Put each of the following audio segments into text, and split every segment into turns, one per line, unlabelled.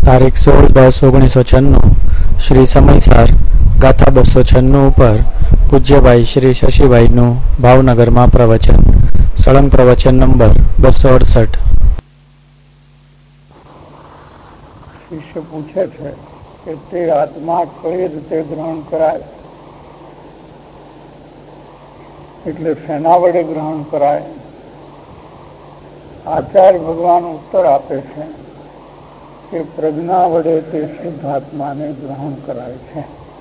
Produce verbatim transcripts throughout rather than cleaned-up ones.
તારીખ સોળ દસ ઓગણીસો છન્નું શ્રી સમયસાર ગાથા બસો છન્નું ઉપર પૂજ્યભાઈ શ્રી શશીભાઈનું ભાવનગરમાં પ્રવચન. સળંગ પ્રવચન નંબર બસો અડસઠ.
શિષ્ય પૂછે છે કે તે આત્મા કઈ રીતે ગ્રહણ કરાય, એટલે શેના વડે ગ્રહણ કરાય? આચાર્ય ભગવાન ઉત્તર આપે છે કે પ્રજ્ઞા વડે તે શુદ્ધ આત્માને ગ્રહણ કરાય છે.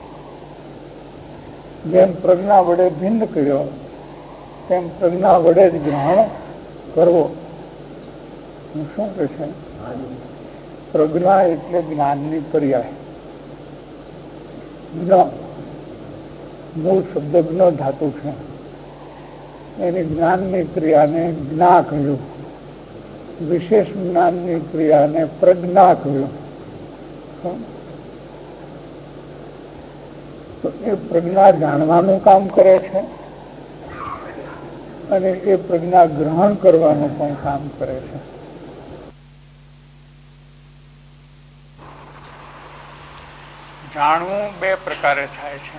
જેમ પ્રજ્ઞા વડે ભિન્ન કર્યો તેમ પ્રજ્ઞા વડે જ ગ્રહણ કરવો. શું કે છે? પ્રજ્ઞા એટલે જ્ઞાનની પર્યાય. મૂળ શબ્દ જ્ઞ ધાતુ છે, એની જ્ઞાનની ક્રિયાને જ્ઞા કહ્યું, વિશેષ જ્ઞાનની ક્રિયાને પ્રજ્ઞા કહ્યું. તો એ પ્રજ્ઞા જાણવાનું કામ કરે છે અને એ પ્રજ્ઞા ગ્રહણ કરવાનું પણ કામ કરે છે. જાણવું બે પ્રકારે થાય છે.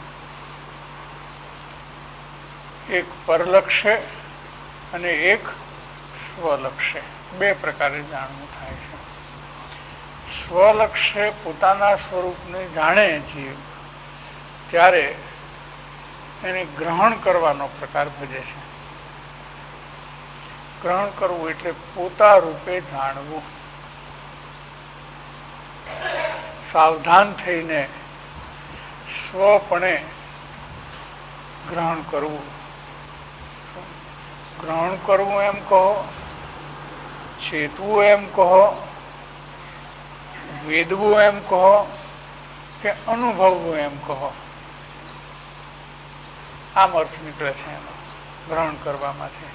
એક પરલક્ષ્ય અને એક સ્વલક્ષ્ય. બે પ્રકારે જાણવું થાય છે. સ્વલક્ષ્ય પોતાના સ્વરૂપને જાણે જીવ ત્યારે એને ગ્રહણ કરવાનો પ્રકાર ભજે છે. ગ્રહણ કરવું એટલે પોતા રૂપે જાણવું, સાવધાન થઈને સ્વપણે ગ્રહણ કરવું. ગ્રહણ કરવું એમ કહો, ચેતવું એમ કહો, વેદવું એમ કહો કે અનુભવવું એમ કહો, આમ અર્થ નીકળે છે એનો ગ્રહણ કરવામાંથી.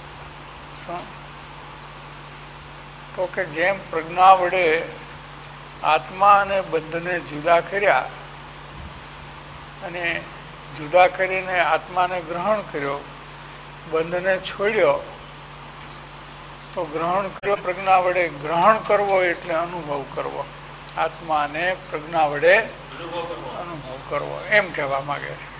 તો કે જેમ પ્રજ્ઞા વડે આત્મા અને બંધને જુદા કર્યા અને જુદા કરીને આત્માને ગ્રહણ કર્યો, બંધને છોડ્યો, તો ગ્રહણ કર્યો પ્રજ્ઞા વડે. ગ્રહણ કરવો એટલે અનુભવ કરવો, આત્માને પ્રજ્ઞા વડે અનુભવ કરવો એમ કહેવા માંગે છે.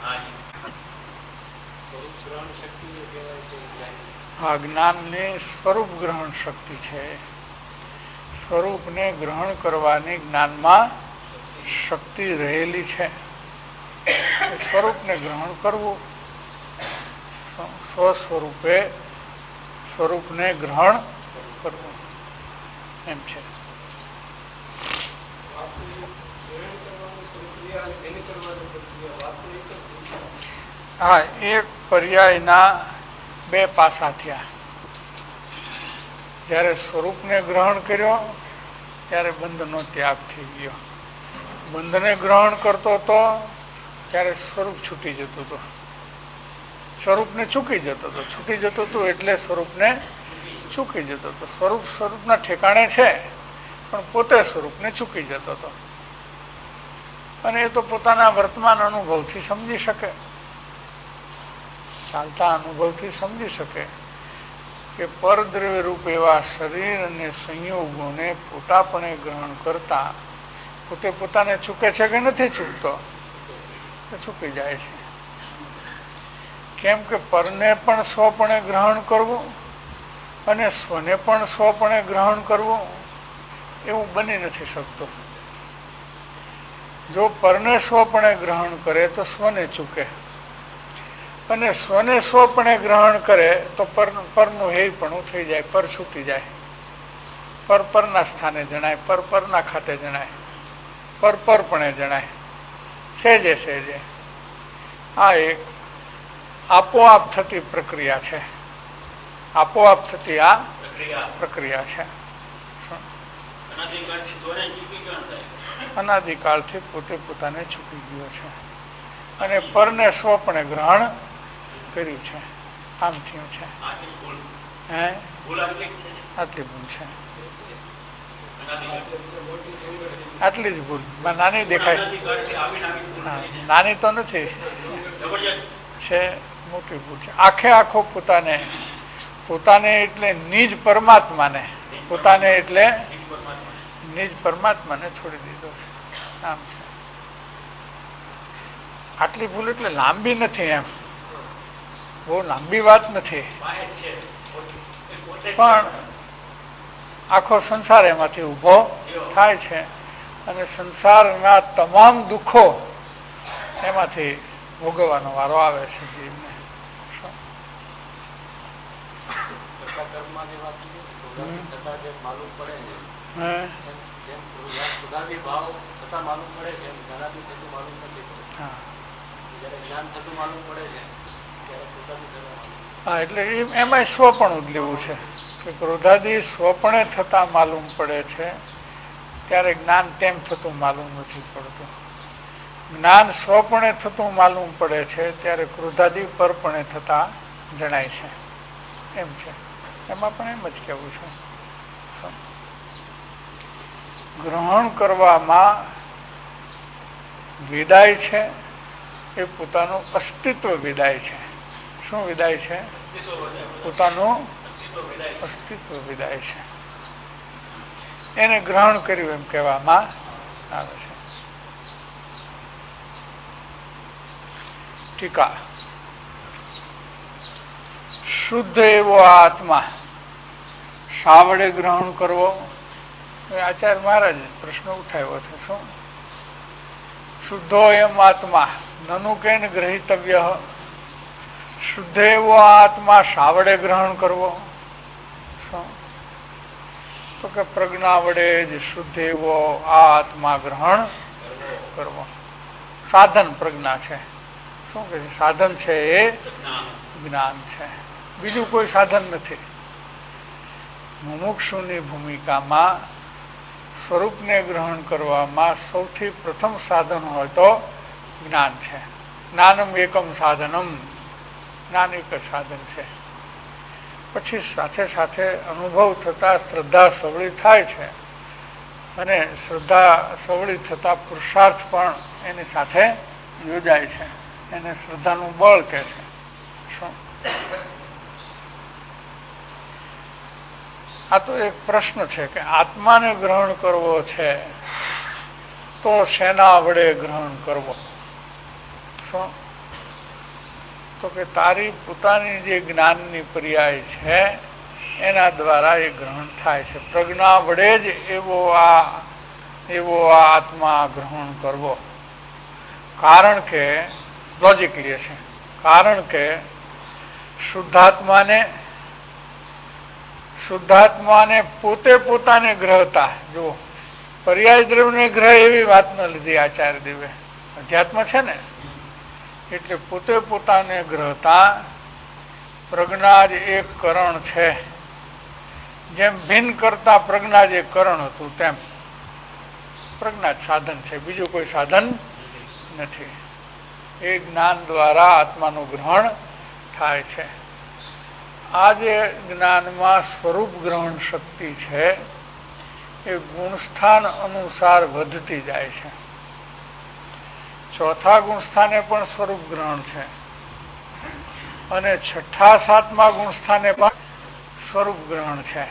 આ જ્ઞાનની સ્વરૂપ ગ્રહણ શક્તિ છે. સ્વરૂપને ગ્રહણ કરવાની જ્ઞાનમાં શક્તિ રહેલી છે. સ્વરૂપને ગ્રહણ કરવું, સ્વ સ્વરૂપે સ્વરૂપને ગ્રહણ કરવું એમ છે. હા, એક પર્યાયના બે પાસા થયા. જયારે સ્વરૂપને ગ્રહણ કર્યો ત્યારે બંધનો ત્યાગ થઈ ગયો. બંધને ગ્રહણ કરતો હતો ત્યારે સ્વરૂપ છૂટી જતું હતું, સ્વરૂપને ચૂકી જતો હતો. છૂટી જતો હતો એટલે સ્વરૂપને ચૂકી જતો હતો. સ્વરૂપ સ્વરૂપના ઠેકાણે છે પણ પોતે સ્વરૂપને ચૂકી જતો હતો. અને એ તો પોતાના વર્તમાન અનુભવથી સમજી શકે, ચાલતા અનુભવથી સમજી શકે કે પરદ્રવ્ય રૂપ એવા શરીર અને સંયોગોને પોતાપણે ગ્રહણ કરતા પોતે પોતાને ચૂકે છે કે નથી ચૂકતો? ચૂકી જાય છે. કેમ કે પરને પણ સ્વપણે ગ્રહણ કરવું અને સ્વને પણ સ્વપણે ગ્રહણ કરવું એવું બની નથી શકતું. જો પરને સ્વપણે ગ્રહણ કરે તો સ્વને ચૂકે, અને સ્વને સ્વપણે ગ્રહણ કરે તો પર પરનું હેયપણું થઈ જાય, પર છૂટી જાય. પર પરના સ્થાને જણાય, પર પરના ખાતે જણાય, પર પરપણે જણાય, સહેજે સહેજે. આ એક આપોઆપ થતી પ્રક્રિયા છે. આપોઆપ થતી આ પ્રક્રિયા છે. અનાદિકાળથી પોતે પોતાને ચૂકી ગયો છે અને પરને સ્વપણે ગ્રહણ કર્યું છે. આમ થયું છે. હે આટલી ભૂલ છે, આટલી જ ભૂલ. નાની દેખાય, નાની તો નથી, છે મોટી ભૂલ છે. આખે આખો પોતાને પોતાને એટલે નિજ પરમાત્માને, પોતાને એટલે નિજ પરમાત્માને છોડી દીધો છે. આમ છે. આટલી ભૂલ એટલે લાંબી નથી, એમ બહુ લાંબી વાત નથી, પણ આખો સંસાર એમાંથી ઉભો થાય છે અને સંસારના તમામ દુઃખો એમાંથી ભોગવવાનો વારો આવે છે જીવને. હા, એટલે એમાં સ્વપણું જ લેવું છે કે ક્રોધાદી સ્વપણે થતા માલુમ પડે છે, ત્યારે જ્ઞાન તેમ થતું માલુમ નથી પડતું. જ્ઞાન સ્વપણે થતું માલુમ પડે છે ત્યારે ક્રોધાદી પરપણે થતા જણાય છે. એમ છે, એમાં પણ એમ જ કેવું છે. ગ્રહણ કરવામાં વિદાય છે એ પોતાનું અસ્તિત્વ વિદાય છે. શું વિદાય છે? પોતાનું અસ્તિત્વ વિદાય છે. એને ગ્રહણ કર્યું એમ કહેવામાં આવે છે. ટીકા. શુદ્ધ એવો આત્મા સાવડે ગ્રહણ કરવો. આચાર્ય મહારાજ પ્રશ્ન ઉઠાવ્યો છે. શું? શુદ્ધો એમ આત્મા નનુ કેન ગ્રહિતવ્ય. શુદ્ધ એવો આત્મા સાવડે ગ્રહણ કરવો. શું? તો કે પ્રજ્ઞા વડે જ શુદ્ધ એવો આત્મા ગ્રહણ કરવો. સાધન પ્રજ્ઞા છે. શું કે સાધન છે? એ જ્ઞાન છે, બીજું કોઈ સાધન નથી. મુમુક્ષુની ભૂમિકામાં સ્વરૂપને ગ્રહણ કરવામાં સૌથી પ્રથમ સાધન હોય તો જ્ઞાન છે. જ્ઞાનમ એકમ સાધનમ. જ્ઞાન એક જ સાધન છે. પછી સાથે સાથે અનુભવ થતા શ્રદ્ધા સવળી થાય છે અને શ્રદ્ધા સવળી થતા પુરુષાર્થ પણ એની સાથે યોજાય છે. એને શ્રદ્ધાનું બળ કહે છે. શું? આ તો એક પ્રશ્ન છે કે આત્માને ગ્રહણ કરવો છે તો શેના વડે ગ્રહણ કરવો? શું? તો કે તારી પોતાની જે જ્ઞાનની પર્યાય છે એના દ્વારા એ ગ્રહણ થાય છે. પ્રજ્ઞા વડે જ એવો આ એવો આ આત્મા ગ્રહણ કરવો. કારણ કે લોજિક લે છે. કારણ કે શુદ્ધાત્માને શુદ્ધાત્માને પોતે પોતાને ગ્રહતા, જો પર્યાય દ્રવ્યને ગ્રહ એવી વાત ન લીધી આચાર્ય દેવે. અધ્યાત્મ છે ને, એટલે પોતે પોતાને ગ્રહતા પ્રજ્ઞા જ એક કરણ છે. જેમ ભિન્ન કરતા પ્રજ્ઞા જ એક કરણ હતું તેમ પ્રજ્ઞા જ સાધન છે, બીજું કોઈ સાધન નથી. એ જ્ઞાન દ્વારા આત્માનું ગ્રહણ થાય છે. આ જે જ્ઞાનમાં સ્વરૂપ ગ્રહણ શક્તિ છે એ ગુણસ્થાન અનુસાર વધતી જાય છે. ચોથા ગુણસ્થાને પણ સ્વરૂપ ગ્રહણ છે અને છઠ્ઠા સાતમા ગુણસ્થાને પણ સ્વરૂપ ગ્રહણ છે.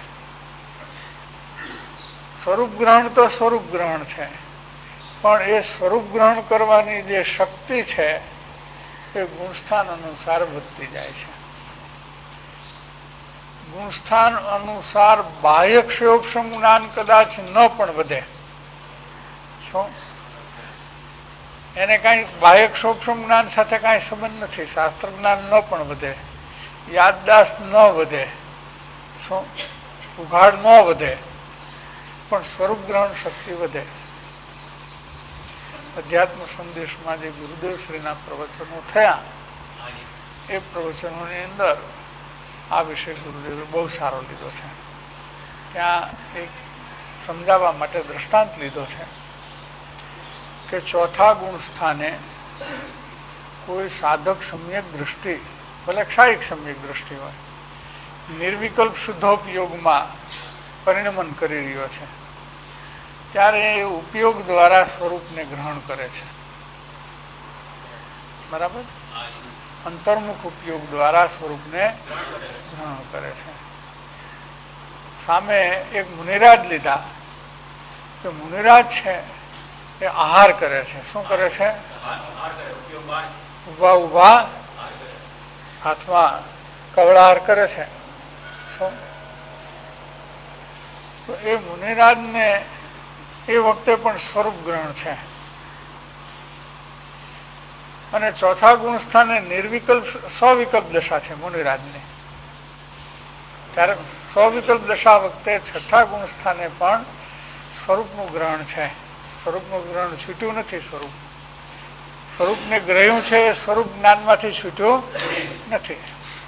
સ્વરૂપ ગ્રહણ તો સ્વરૂપ ગ્રહણ છે, પણ એ સ્વરૂપ ગ્રહણ કરવાની જે શક્તિ છે એ ગુણસ્થાન અનુસાર વધતી જાય છે. ગુણસ્થાન અનુસાર બાહ્ય ક્ષયોક્ષમ જ્ઞાન કદાચ ન પણ વધે. શું? એને કઈ બાહ્ય ક્ષોક્ષમ જ્ઞાન સાથે કઈ સંબંધ નથી. શાસ્ત્ર જ્ઞાન ન પણ વધે, યાદદાસ્ત ન વધે, શું ઉઘાડ ન વધે, પણ સ્વરૂપ ગ્રહણ શક્તિ વધે. અધ્યાત્મ સંદેશમાં જે ગુરુદેવ શ્રીના પ્રવચનો થયા એ પ્રવચનોની અંદર આ વિષય ગુરુદેવે બહુ સારો લીધો છે. ત્યાં એક સમજાવવા માટે દ્રષ્ટાંત લીધો છે કે ચોથા ગુણ સ્થાને કોઈ સાધક સમ્યક દ્રષ્ટિ, ભલે ક્ષાયિક સમ્યક દ્રષ્ટિ હોય, નિર્વિકલ્પ શુદ્ધોપયોગમાં પરિણમન કરી રહ્યો છે, ત્યારે એ ઉપયોગ દ્વારા સ્વરૂપને ગ્રહણ કરે છે. બરાબર? અંતર્મુખ ઉપયોગ દ્વારા સ્વરૂપને ગ્રહણ કરે છે. સામે એક મુનિરાજ લીધા કે મુનિરાજ છે એ આહાર કરે છે. શું કરે છે? ઉભા ઉભા હાથમાં કવળાહાર કરે છે. શું? તો એ મુનિરાજને એ વખતે પણ સ્વરૂપ ગ્રહણ છે. અને ચોથા ગુણ સ્થાને નિર્વિકલ્પ સ્વવિકલ્પ દશા છે મુનિરાજની. ત્યારે સ્વવિકલ્પ દશા વખતે છઠ્ઠા ગુણ સ્થાને પણ સ્વરૂપનું ગ્રહણ છે. સ્વરૂપનું ગ્રહણ છૂટ્યું નથી. સ્વરૂપ સ્વરૂપને ગ્રહ્યું છે એ સ્વરૂપ જ્ઞાનમાંથી છૂટ્યું નથી.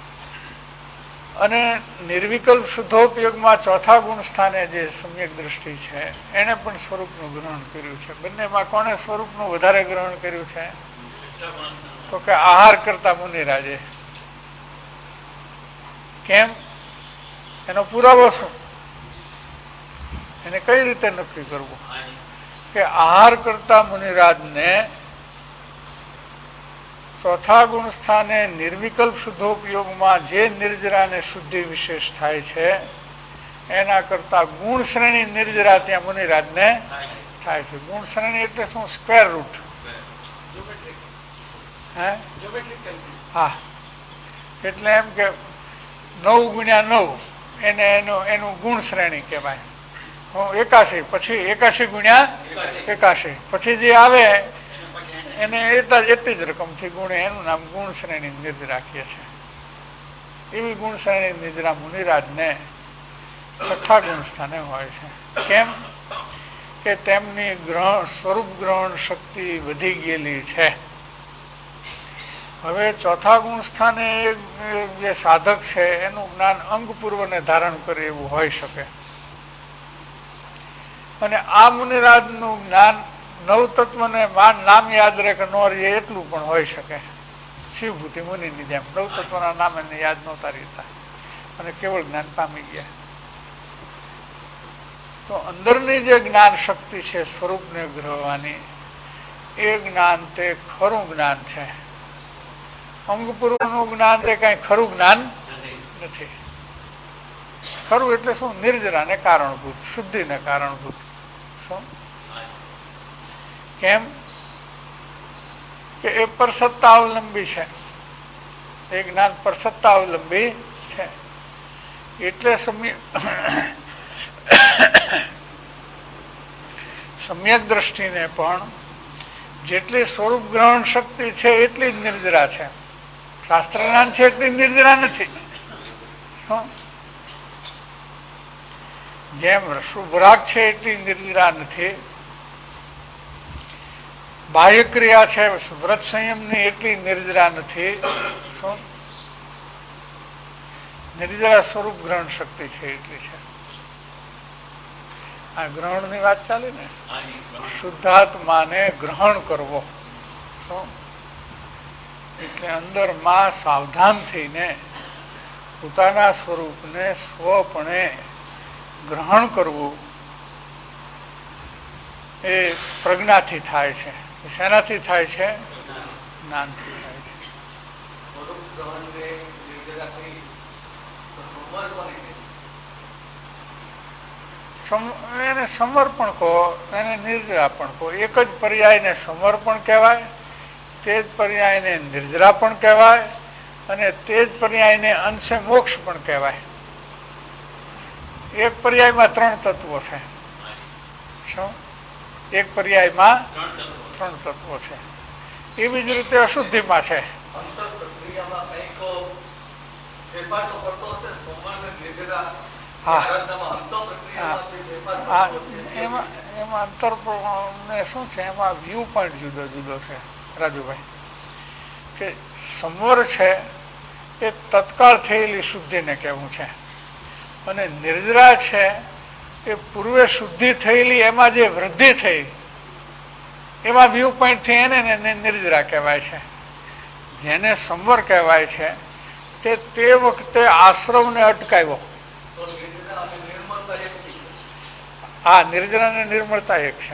અને નિર્વિકલ્પ શુદ્ધોપયોગમાં ચોથા ગુણ સ્થાને જે સમ્યક દ્રષ્ટિ છે એને પણ સ્વરૂપનું ગ્રહણ કર્યું છે. બંનેમાં કોણે સ્વરૂપનું વધારે ગ્રહણ કર્યું છે? તો કે આહાર કરતા મુનિરાજે. કેમ? એનો પુરાવો શું? એને કઈ રીતે નક્કી કરવું? કે આહાર કરતા મુનિરાજને ચોથા ગુણ સ્થાને નિર્વિકલ્પ શુદ્ધોપયોગમાં જે નિર્જરાને શુદ્ધિ વિશેષ થાય છે એના કરતા ગુણ શ્રેણી નિર્જરા ત્યાં મુનિરાજને થાય છે. ગુણ શ્રેણી એટલે શું? Square root. હે હા, એટલે એમ કે નવ ગુણ્યા નવ એને એનું એનું ગુણ શ્રેણી કહેવાય. એકાશી પછી એકાશી ગુણ્યા એકાશી પછી જે આવે એને એટલા એટલી જ રકમથી ગુણે એનું નામ ગુણ શ્રેણી નિર્જરા કહે છે. એવી ગુણ શ્રેણી નિર્જરા મુનિરાજને છઠ્ઠા ગુણ સ્થાને હોય છે. કેમ? કે તેમની ગ્રહણ સ્વરૂપ ગ્રહણ શક્તિ વધી ગયેલી છે. હવે ચોથા ગુણ સ્થાને જે સાધક છે એનું જ્ઞાન અંગપૂર્વને ધારણ કરે એવું હોઈ શકે. અને આ મુનિરાજનું જ્ઞાન નવ તત્વને નામ યાદ રહે કે ન રહે એટલું પણ હોઈ શકે. શિવભૂતિ મુનિની જેમ નવ તત્વના નામ એને યાદ નહોતા રહેતા અને કેવળ જ્ઞાન પામી ગયા. તો અંદરની જે જ્ઞાન શક્તિ છે સ્વરૂપને ગ્રહવાની એ જ્ઞાન તે ખરું જ્ઞાન છે. અંગપૂર્વનું જ્ઞાન તે કઈ ખરું જ્ઞાન નથી. ખરું એટલે શું? નિર્જરાને કારણભૂત, શુદ્ધિને કારણભૂત. શું? કેમ? કે એ પરસત્તા અવલંબી છે. એ જ્ઞાન પરસત્તા અવલંબી છે. એટલે સમ્યક સમ્યક દ્રષ્ટિને પણ જેટલી સ્વરૂપ ગ્રહણ શક્તિ છે એટલી જ નિર્જરા છે. શાસ્ત્ર જ્ઞાન છે એટલી નિર્જરા નથી. શું? જેમ શુભરાગ છે એટલી નિર્જરા નથી. બાહ્ય ક્રિયા છે વ્રત સંયમની એટલી નિર્જરા નથી. શું? નિર્જરા સ્વરૂપ ગ્રહણ શક્તિ છે એટલી છે. આ ગ્રહણ ની વાત ચાલી ને, શુદ્ધાત્માને ગ્રહણ કરવો. શું? એટલે અંદર માં સાવધાન થઈને પોતાના સ્વરૂપને સ્વપણે ગ્રહણ કરવું એ પ્રજ્ઞાથી થાય છે. શેનાથી થાય છે? જ્ઞાનથી થાય છે. એને સમર્પણ કહો, એને નિર્જરા પણ કહો. એક જ પર્યાયને સમર્પણ કહેવાય, તે જ પર્યાયને નિર્જરા પણ કહેવાય અને તે જ પર્યાયને અંશે મોક્ષ પણ કહેવાય. એક પર્યાયમાં ત્રણ તત્વો છે. શું? એક પર્યાયમાં ત્રણ તત્વો છે. એવી જ રીતે અશુદ્ધિમાં છે. હા, એમાં એમાં અંતર ને શું છે? એમાં વ્યૂ પોઈન્ટ જુદો જુદો છે રાજુભાઈ. કે સંવર છે એ તત્કાળ થયેલી શુદ્ધિને કહેવું છે અને નિર્જરા છે એ પૂર્વે શુદ્ધિ થયેલી એમાં જે વૃદ્ધિ થઈ એમાં વ્યૂ પોઈન્ટ થી એને નિર્જરા કહેવાય છે. જેને સંવર કહેવાય છે તે તે વખતે આશ્રમને અટકાવ્યો. હા, નિર્જરા ને નિર્મળતા એક છે.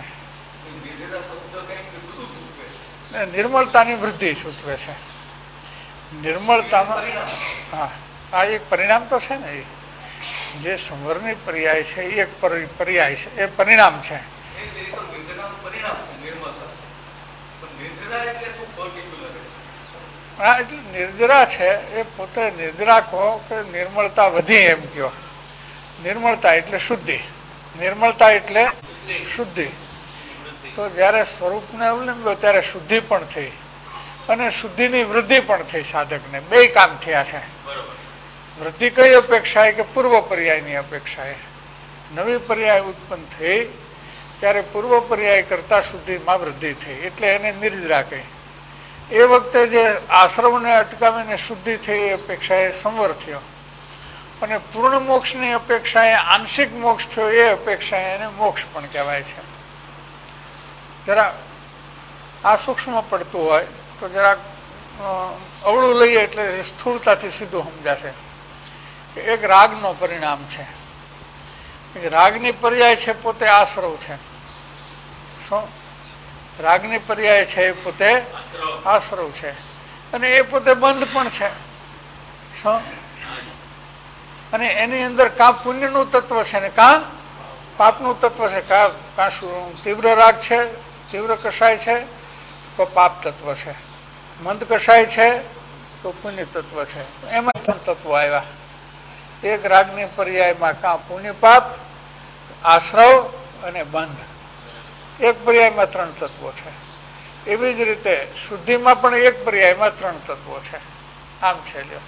નિર્મળતાની વૃદ્ધિ સૂચવે છે. નિર્મળતામાં હા આ એક પરિણામ તો છે ને. એ જે સંવરની પર્યાય છે એક પર્યાય છે, એ પરિણામ છે. હા, એટલે નિર્જરા છે એ પોતે નિર્જરા કહો કે નિર્મળતા વધી એમ કયો. નિર્મળતા એટલે શુદ્ધિ, નિર્મળતા એટલે શુદ્ધિ. તો જયારે સ્વરૂપને અવલંબ્યો ત્યારે શુદ્ધિ પણ થઈ અને શુદ્ધિની વૃદ્ધિ પણ થઈ. સાધકને બે કામ થયા છે. વૃદ્ધિ કઈ અપેક્ષાએ કે પૂર્વ પર્યાયની અપેક્ષાએ. નવી પર્યાય ઉત્પન્ન થઈ ત્યારે પૂર્વ પર્યાય કરતા શુદ્ધિમાં વૃદ્ધિ થઈ એટલે એને નિર્જરા કહી. એ વખતે જે આશ્રમને અટકાવીને શુદ્ધિ થઈ એ અપેક્ષાએ સંવર થયો અને પૂર્ણ મોક્ષની અપેક્ષાએ આંશિક મોક્ષ થયો એ અપેક્ષાએ એને મોક્ષ પણ કહેવાય છે. જરા આ સૂક્ષ્મ પડતું હોય તો જરાક અવળું લઈએ એટલે સ્થૂળતાથી સીધું સમજાશે કે એક રાગનો પરિણામ છે. રાગની પર્યાય છે પોતે આશ્રવ છે. શું રાગની પર્યાય છે એ પોતે આશ્રવ છે અને એ પોતે બંધ પણ છે. શું અને એની અંદર કાં પુણ્યનું તત્વ છે ને કાં પાપનું તત્વ છે. કા કાં શું તીવ્ર રાગ છે, તીવ્ર કષાય છે તો પાપ તત્વ છે, મંદ કષાય છે તો પુણ્ય તત્વ છે. એમાં ત્રણ તત્વો આવ્યા. એક રાગની પર્યાયમાં કાં પુણ્ય પાપ, આશ્રવ અને બંધ. એક પર્યાયમાં ત્રણ તત્વો છે. એવી જ રીતે શુદ્ધિમાં પણ એક પર્યાયમાં ત્રણ તત્વો છે. આમ છે. લ્યો,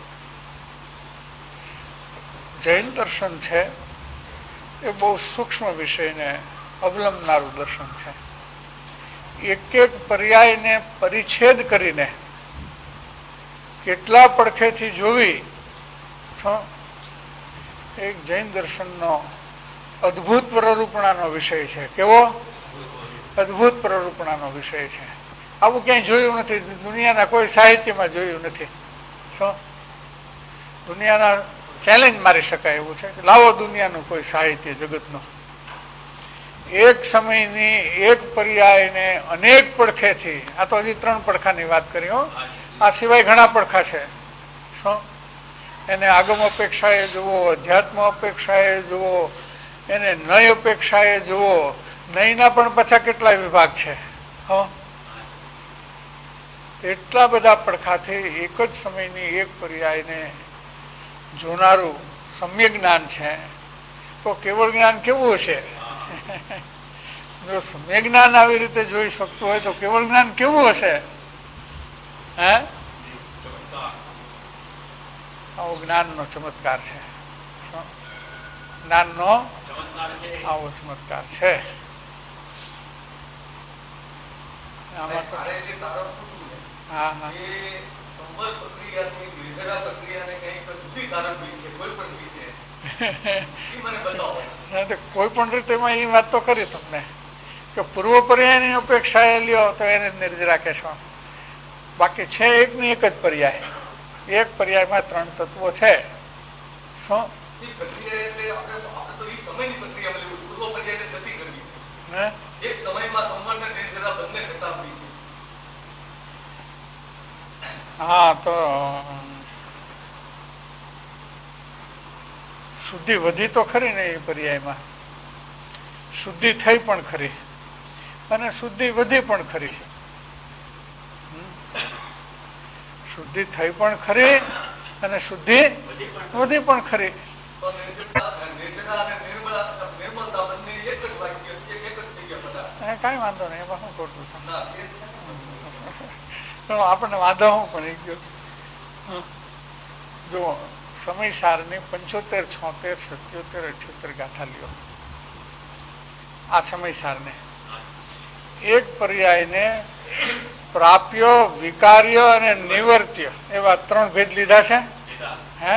જૈન દર્શન છે એ બહુ સૂક્ષ્મ વિષયને અવલંબનારું દર્શન છે. એક એક પર્યાયને પરિચ્છેદ કરીને કેટલા પડખેથી જોવી એક જૈન દર્શનનો અદભુત પ્રરૂપણાનો વિષય છે. કેવો અદભુત પ્રરૂપણાનો વિષય છે. આવું ક્યાંય જોયું નથી. દુનિયાના કોઈ સાહિત્યમાં જોયું નથી. શું દુનિયાના ચેલેન્જ મારી શકાય એવું છે. લાવો દુનિયાનું કોઈ સાહિત્ય જગતનું. એક સમયની એક પર્યાયને અનેક પડખેથી, આ તો હજી ત્રણ પડખાની વાત કરી હો, આ સિવાય ઘણા પડખા છે. શું એને આગમ અપેક્ષાએ જુઓ, અધ્યાત્મ અપેક્ષાએ જુઓ, એને નય અપેક્ષાએ જુઓ. નયના પણ પાછા કેટલા વિભાગ છે. હ એટલા બધા પડખાથી એક જ સમયની એક પર્યાયને જોનારું સમ્યક જ્ઞાન છે. તો કેવળ જ્ઞાન કેવું હશે? જો સમ્યક જ્ઞાન આવી રીતે જોઈ શકતું હોય તો કેવળ જ્ઞાન કેવું હશે? હે આવો જ્ઞાનનો ચમત્કાર છે. જ્ઞાનનો આવો ચમત્કાર છે. આમાં તો હા હા કોઈ પણ રીતે એમાં એ વાત તો કરી તમને કે પૂર્વ પર્યાયની અપેક્ષાએ લ્યો તો એને નિર્જરા કહેશો. બાકી છે એક ની એક જ પર્યાય. એક પર્યાયમાં ત્રણ તત્વો છે. શું હા તો શુદ્ધિ વધી તો ખરી ને એ પર્યાયમાં. શુદ્ધિ થઈ પણ ખરી અને શુદ્ધિ વધી પણ ખરી. શુદ્ધિ થઈ પણ ખરી અને શુદ્ધિ વધી પણ ખરી. કઈ વાંધો નહીં, એમાં શું ખોટું છે. આપણને વાંધો હું પણ ગયો. જો સમયસારની પંચોતેર, છોતેર, સત્યોતેર, અઠ્યોતેર ગાથા લ્યો. આ સમયસારને એક પર્યાયને પ્રાપ્ય, વિકાર્ય અને નિવર્ત્ય એવા ત્રણ ભેદ લીધા છે. હે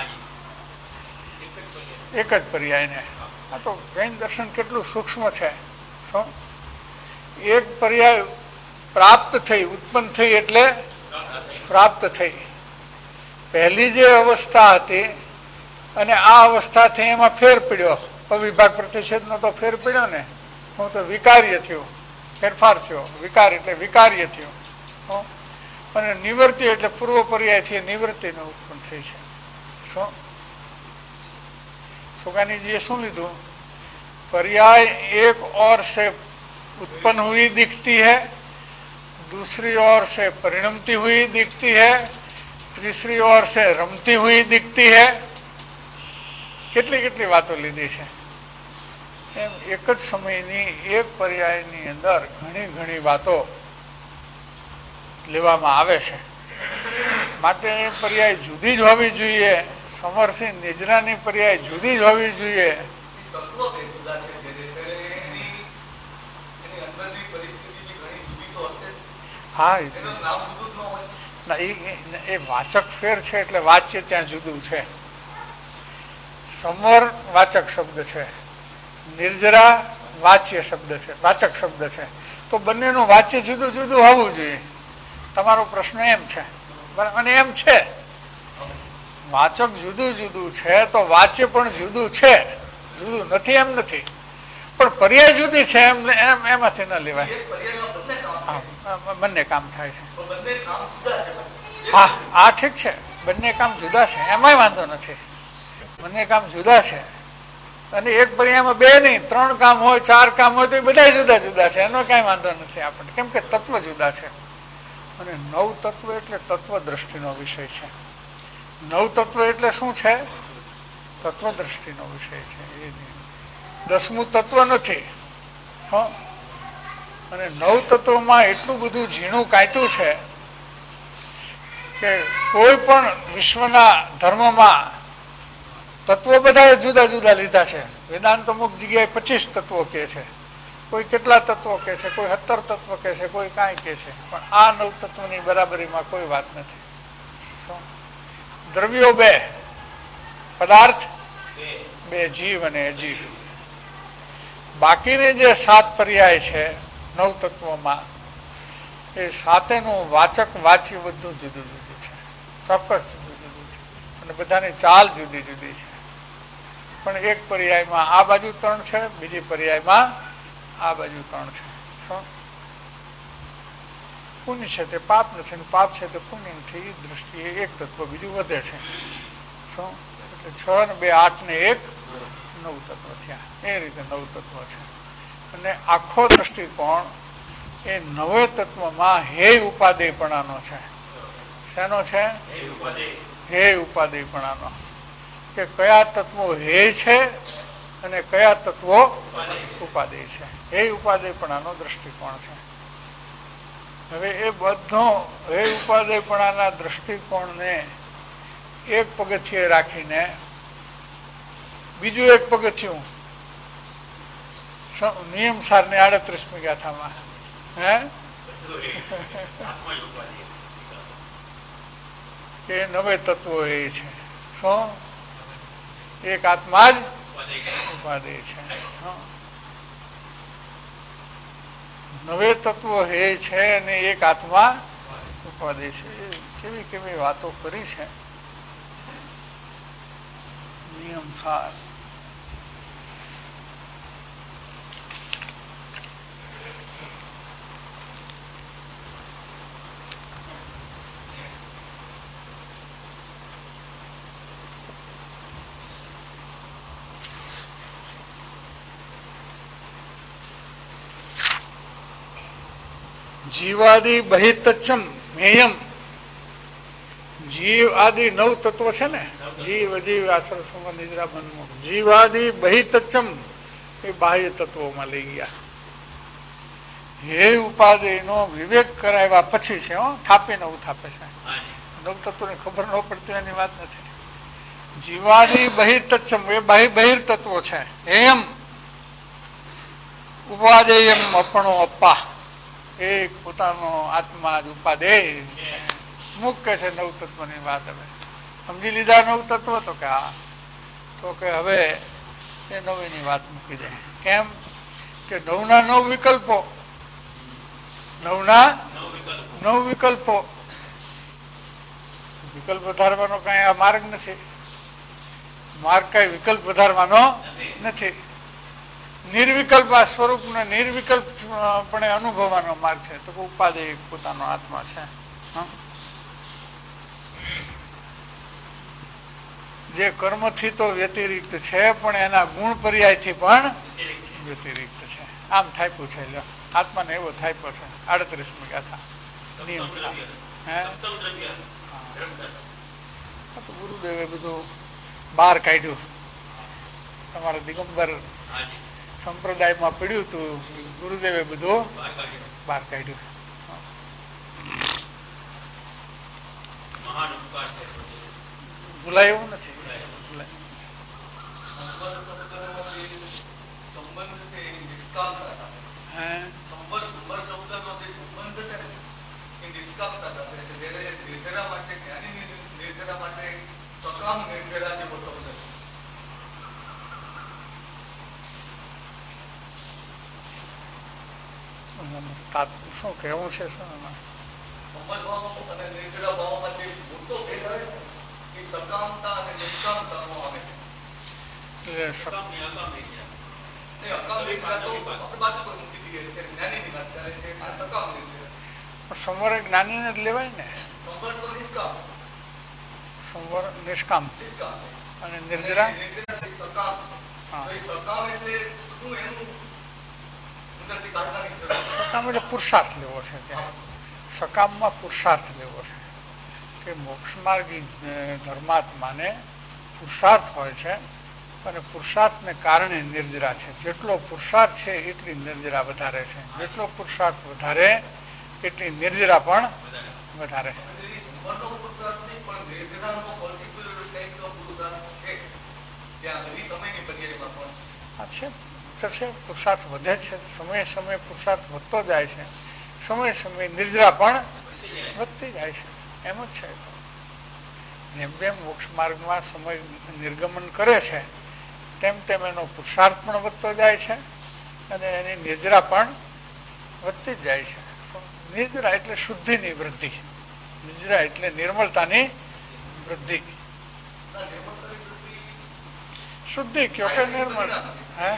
એક જ પર્યાયને. આ તો જૈન દર્શન કેટલું સૂક્ષ્મ છે. શું એક પર્યાય પ્રાપ્ત થઈ, ઉત્પન્ન થઈ એટલે પ્રાપ્ત થઈ. પહેલી જે અવસ્થા હતી અને આ અવસ્થાથી એમાં ફેર પડ્યો. અવિભાગ પ્રતિષેધનો તો ફેર પડ્યો ને. હું તો વિકાર્ય થયો, ફેરફાર થયો. વિકાર એટલે વિકાર્ય થયો અને નિવૃત્તિ એટલે પૂર્વ પર્યાયથી નિવૃત્તિનો ઉત્પન્ન થઈ છે. શું સુગાનીજીએ શું લીધું पर्याय एक ओर से उत्पन्न हुई दिखती है, दूसरी ओर से परिणमती हुई दिखती है, तीसरी ओर से रमती हुई दिखती है. કેટલી કેટલી વાતો લીધી છે. એમ એક જ સમયની એક પર્યાયની અંદર ઘણી ઘણી વાતો લેવામાં આવે છે. માટે એ પર્યાય જુદી જ હોવી જોઈએ. સમરથી નિજરાની પર્યાય જુદી જ હોવી જોઈએ. હા, એ વાચક ફેર છે એટલે વાચ્ય ત્યાં જુદું છે. સમર વાચક શબ્દ છે, નિર્જરા વાચ્ય શબ્દ છે, વાચક શબ્દ છે. તો બંનેનું વાચ્ય જુદું જુદું હોવું જોઈએ. તમારો પ્રશ્ન એમ છે અને એમ છે. વાચક જુદું જુદું છે તો વાચ્ય પણ જુદું છે. જુદું નથી એમ નથી, પણ પર્યાય જુદી છે એમ એમ એમાંથી ન લેવાય. બંને કામ થાય છે. હા, આ ઠીક છે, બંને કામ જુદા છે, એમાંય વાંધો નથી. બંને કામ જુદા છે અને એક પર્યાયમાં બે નહીં ત્રણ કામ હોય, ચાર કામ હોય તો એ બધા જુદા જુદા છે. એનો કઈ વાંધો નથી આપણને, કેમ કે તત્વ જુદા છે. અને નવ તત્વ એટલે તત્વ દ્રષ્ટિનો વિષય છે. નવ તત્વ એટલે શું છે? તત્વ દ્રષ્ટિનો વિષય છે. એ દસમું તત્વ નથી. હ અને નવ તત્વમાં એટલું બધું ઝીણું કાંટ્યું છે કે કોઈ પણ વિશ્વના ધર્મમાં તત્વો બધા જુદા જુદા લીધા છે. વેદાંત અમુક જગ્યાએ પચીસ તત્વો કે છે, કોઈ કેટલા તત્વો કે છે, કોઈ સત્તર તત્વ કે છે, કોઈ કાંઈ કે છે. પણ આ નવ તત્વની બરાબરીમાં કોઈ વાત નથી. દ્રવ્યો બે, પદાર્થ બે, જીવ અને અજીવ. બાકીની જે સાત પર્યાય છે નવ તત્વોમાં, એ સાતેનું વાચક વાચ્ય બધું જુદું જુદું છે, ચોક્કસ જુદું જુદું છે. અને બધાની ચાલ જુદી જુદી છે. પણ એક પર્યાયમાં આ બાજુ ત્રણ છે, બીજી પર્યાયમાં આ બાજુ ત્રણ છે. શું પુણ્ય છે તે પાપ નથી, પાપ છે તે પુણ્ય નથી. એ દ્રષ્ટિએ એક તત્વ બીજું વધે છે. શું એટલે છ ને બે આઠ ને એક નવ તત્વ થયા. એ રીતે નવ તત્વ છે. અને આખો દ્રષ્ટિકોણ એ નવે તત્વમાં હે ઉપાદેયપણાનો છે. શેનો છે? હે ઉપાદેયપણાનો. કે કયા તત્વો હે છે અને કયા તત્વો ઉપાદેય છે. હે ઉપાદેયપણાનો દ્રષ્ટિકોણ છે. હવે એ બધો હે ઉપાદેયપણાના દ્રષ્ટિકોણને એક પગથિયે રાખીને બીજું એક પગથિયું નિયમ સારની આડત્રીસમી ગાથામાં હે એ નવે તત્વો એ છે. શું? એક આત્મા જ ઉપાદેય છે. નવે તત્વો હે છે અને એક આત્મા ઉપાદેય છે. કેવી કેવી વાતો કરી છે નિયમ સાર. જીવાદિ બહિતચ્છમ મેયમ. જીવ આદિ નવ તત્વો છે ને, જીવ અજીવ આશ્રય સુમન નિદ્રા મનમુખ. જીવાદિ બહિતચ્છમ એ બાહ્ય તત્વોમાં લઈ ગયા. હે ઉપાદેય નો વિવેક કરાવ્યા પછી છે. હો થાપીને ઉથાપે છે. નવ તત્વોની ખબર ન પડતી એની વાત નથી. જીવાદિ બહિતચ્છમ એ બાહ્ય બહિર તત્વો છે. એમ ઉપાદેય એમ અપણો અપ્પા એક પોતાનો આત્મા જ ઉપાદેય છે. મુખ્ય છે નવ તત્વની વાત. હવે સમજી લીધા નવ તત્વ? તો કે હા. તો કે હવે એ નવીની વાત મૂકી દે. કેમ કે નવના નવ વિકલ્પો, નવના નવ વિકલ્પો. વિકલ્પ વધારવાનો કઈ આ માર્ગ નથી. માર્ગ કઈ વિકલ્પ વધારવાનો નથી. નિર્વિકલ્પ આ સ્વરૂપને નિર્વિકલ્પ પણ અનુભવવાનો માર્ગ છે. તો ઉપાદેય પોતાનો આત્મા છે. જે કર્મથી તો વ્યતિરિક્ત છે પણ એના ગુણ પર્યાયથી પણ વ્યતિરિક્ત છે. આમ થાપ્યું છે. લ્યો આત્માને એવો થાપ્યો છે. આડત્રીસમી ગાથા નિયમ. હે તો ગુરુદેવે બધું બહાર કાઢ્યું. તમારા દિગંબર સંપ્રદાયમાં પડ્યું હતું, ગુરુદેવે બધું બહાર કાઢ્યું. ભૂલાય એવું નથી. શું કેવું છે? સંવર જ્ઞાની ને જ લેવાય ને. સંવર નિષ્કામ અને નિર્જરા સકામ એટલે પુરુષાર્થ લેવો છે. ત્યાં સકામમાં પુરુષાર્થ લેવો છે કે મોક્ષ માર્ગી ધર્માત્માને પુરુષાર્થ હોય છે અને પુરુષાર્થને કારણે નિર્જરા છે. જેટલો પુરુષાર્થ છે એટલી નિર્જરા વધારે છે. જેટલો પુરુષાર્થ વધારે એટલી નિર્જરા પણ વધારે. છે પુરુષાર્થ વધે છે. સમયે સમયે પુરુષાર્થ વધતો જાય છે. સમય સમયે નિર્જરા પણ વધતી જાય છે. એમ જ છે. જેમ જેમ મોક્ષ માર્ગમાં સમય નિર્ગમન કરે છે તેમ તેમ એનો પુરુષાર્થ પણ વધતો જાય છે અને એની નિર્જરા પણ વધતી જ જાય છે. નિર્જરા એટલે શુદ્ધિની વૃદ્ધિ. નિર્જરા એટલે નિર્મળતાની વૃદ્ધિ. શુદ્ધિ કયો કે નિર્મળ. હે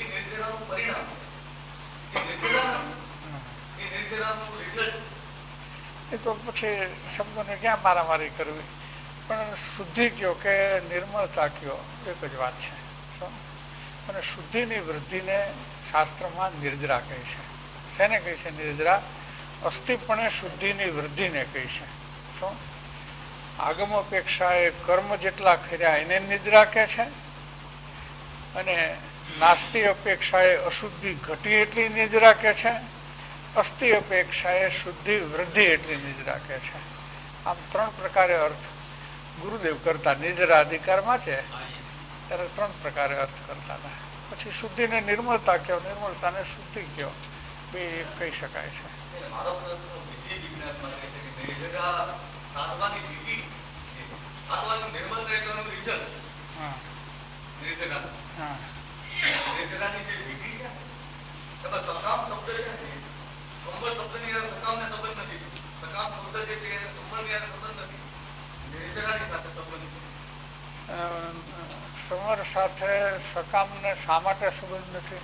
એ તો પછી શબ્દોને ક્યાં મારામારી કરવી. પણ શુદ્ધિ કયો કે નિર્મળતા કયો એક જ વાત છે. અને શુદ્ધિની વૃદ્ધિને શાસ્ત્રમાં નિર્જરા કહે છે. શેને કહે છે નિર્જરા? અસ્થિપણે શુદ્ધિની વૃદ્ધિને કહે છે. શું આગમ અપેક્ષા એ કર્મ જેટલા ખર્યા એને નિર્જરા કહે છે અને નાસ્તિ અપેક્ષાએ અશુદ્ધિ ઘટી એટલી નિર્જરા કહે છે. અસ્થિ અપેક્ષાએ શુદ્ધિ વૃદ્ધિ એટલી નિર્જરા કહે છે. આમ ત્રણ પ્રકારે અર્થ ગુરુદેવ કરતા. નિર્જરા અધિકારમાં છે ત્યારે ત્રણ પ્રકારે અર્થ કરતા હતા. પછી શુદ્ધિને નિર્મળતા કહો, નિર્મળતાને શુદ્ધિ કહો, બે કહી શકાય છે. હા સંવર સાથે સકામને શા માટે સંબંધ નથી?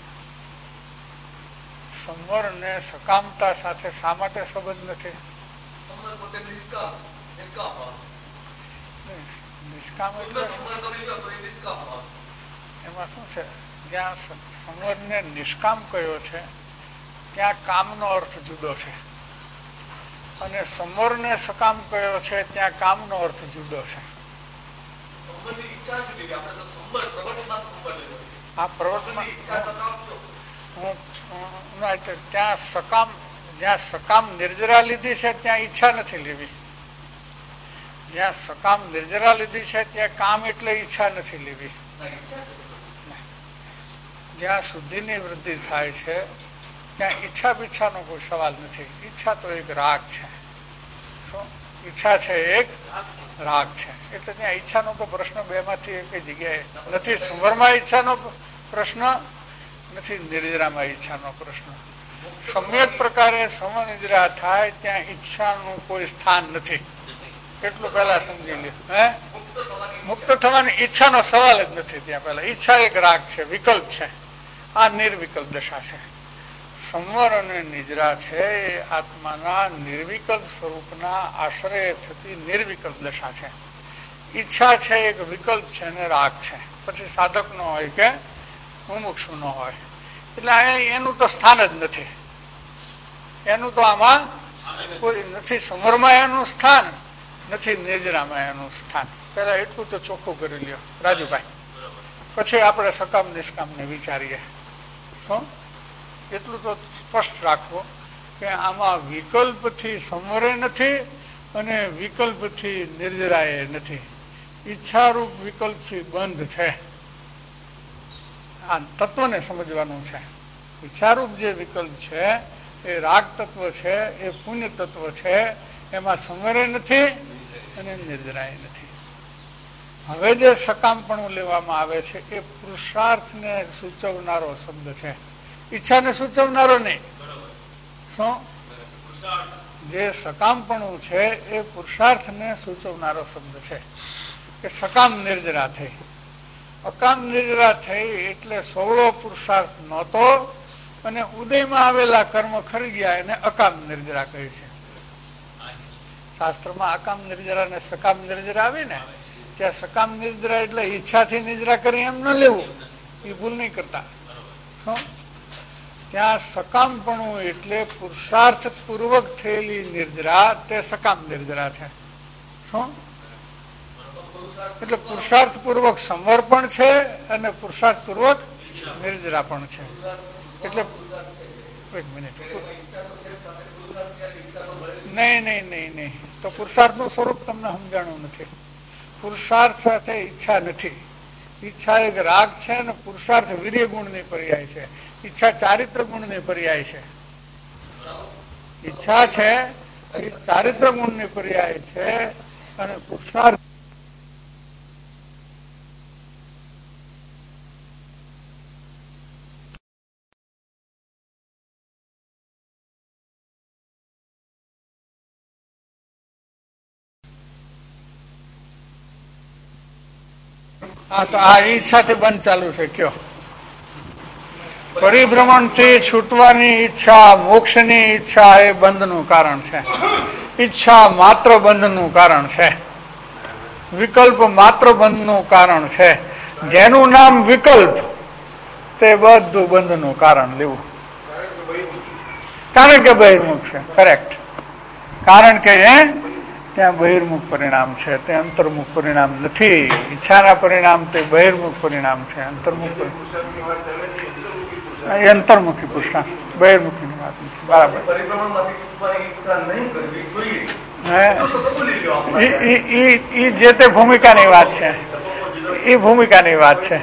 સંવર ને સકામતા સાથે શા માટે સંબંધ નથી? નિષ્કામ એટલે એમાં શું છે? જ્યાં સંવર ને નિષ્કામ કયો છે ત્યાં કામનો અર્થ જુદો છે અને સંવર ને સકામ કયો છે ત્યાં કામનો અર્થ જુદો છે. આ પ્રવર્તમાં ત્યાં સકામ જ્યાં સકામ નિર્જરા લીધી છે ત્યાં ઈચ્છા નથી લેવી. જ્યાં સકામ નિર્જરા લીધી છે ત્યાં કામ એટલે ઈચ્છા નથી લેવી. જ્યાં શુદ્ધિની વૃદ્ધિ થાય છે ત્યાં ઈચ્છા બીચ્છાનો કોઈ સવાલ નથી. ઈચ્છા તો એક રાગ છે. શું ઈચ્છા છે? એક રાગ છે. એટલે ત્યાં ઈચ્છાનો તો પ્રશ્ન બે માંથી એક જગ્યાએ નથી. સંવરમાં ઈચ્છાનો પ્રશ્ન નથી, નિર્જરામાં ઈચ્છાનો પ્રશ્ન. સમ્યક પ્રકારે સમનિદ્રા થાય ત્યાં ઈચ્છાનું કોઈ સ્થાન નથી. એટલું પહેલા સમજી લે. હે મુક્ત થવાની ઈચ્છાનો સવાલ જ નથી ત્યાં. પહેલા ઈચ્છા એક રાગ છે, વિકલ્પ છે. આ નિર્વિકલ્પ દશા છે. સંવર અને નિદ્રા છે એ આત્માના નિર્વિકલ્પ સ્વરૂપના આશ્રય થતી નિર્વિકલ્પ દશા છે. ઈચ્છા છે એક વિકલ્પ છે અને રાગ છે. પછી સાધક નો હોય કે મુમુક્ષુ નો હોય. એટલે એનું તો સ્થાન જ નથી, એનું તો આમાં કોઈ નથી. સમરમાં એનું સ્થાન નથી, નિર્જરામાં એનું સ્થાન. પેલા એટલું તો ચોખ્ખું કરી લ્યો રાજુભાઈ, પછી આપણે સકામ નિષ્કામને વિચારીએ. શું એટલું તો સ્પષ્ટ રાખવો કે આમાં વિકલ્પથી સમરે નથી અને વિકલ્પથી નિર્જરાય નથી. ઈચ્છારૂપ વિકલ્પથી બંધ છે. આ તત્વને સમજવાનું છે. ઈચ્છારૂપ જે વિકલ્પ છે એ રાગ તત્વ છે, એ પુણ્ય તત્વ છે, એમાં સમરે નથી અને નિર્જરાય નથી. હવે જે સકામપણું લેવામાં આવે છે એ પુરુષાર્થને સૂચવનારો શબ્દ છે, ઈચ્છાને સૂચવનારો નહીં. શું જે સકામપણું છે એ પુરુષાર્થને સૂચવનારો શબ્દ છે કે સકામ નિર્જરા થઈ. અકામ નિર્જરા થઈ એટલે સોળો પુરુષાર્થ નહોતો અને ઉદયમાં આવેલા કર્મ ખરી ગયા એને અકામ નિર્જરા કહે છે. શાસ્ત્રમાં અકામ નિર્જરા ને સકામ નિર્જરા આવી ને, ત્યાં સકામ નિર્જરા એટલે ઈચ્છાથી નિર્જરા કરી એમ ન લેવું, એ ભૂલ નહીં કરતા. શું ત્યાં સકામપણું એટલે પુરુષાર્થ પૂર્વક થયેલી નિર્જરા, તે સકામ નિર્જરા છે. શું એટલે પુરુષાર્થ પૂર્વક સમર્પણ છે અને પુરુષાર્થ પૂર્વક નિર્જરા પણ છે. એટલે એક મિનિટ, નહીં નહીં નહીં નહીં તો પુરુષાર્થ નું સ્વરૂપ તમને સમજાણું નથી. પુરુષાર્થ સાથે ઈચ્છા નથી. ઈચ્છા એક રાગ છે અને પુરુષાર્થ વીર્ય ગુણ ની પર્યાય છે. ઈચ્છા ચારિત્ર ગુણ ની પર્યાય છે. ઈચ્છા છે એ ચારિત્ર ગુણ ની પર્યાય છે અને પુરુષાર્થ હા તો આ ઈચ્છાથી બંધ ચાલુ છે. કયો પરિભ્રમણ થી છૂટવાની ઈચ્છા, મોક્ષની ઈચ્છા એ બંધ નું કારણ છે. ઈચ્છા માત્ર બંધ નું કારણ છે. વિકલ્પ માત્ર બંધ નું કારણ છે. જેનું નામ વિકલ્પ તે બધું બંધ નું કારણ લેવું. કારણ કે બહિર્મુખ છે. કરેક્ટ. કારણ કે ત્યાં બહિર્મુખ પરિણામ છે, તે અંતર્મુખ પરિણામ નથી. ઈચ્છાના પરિણામ તે બહિર્મુખ પરિણામ છે. અંતર્મુખ અંતર્મુખી પુરુષાર્થ, બહિર્મુખી વાત નથી. બરાબર. જે તે ભૂમિકાની વાત છે, એ ભૂમિકાની વાત છે.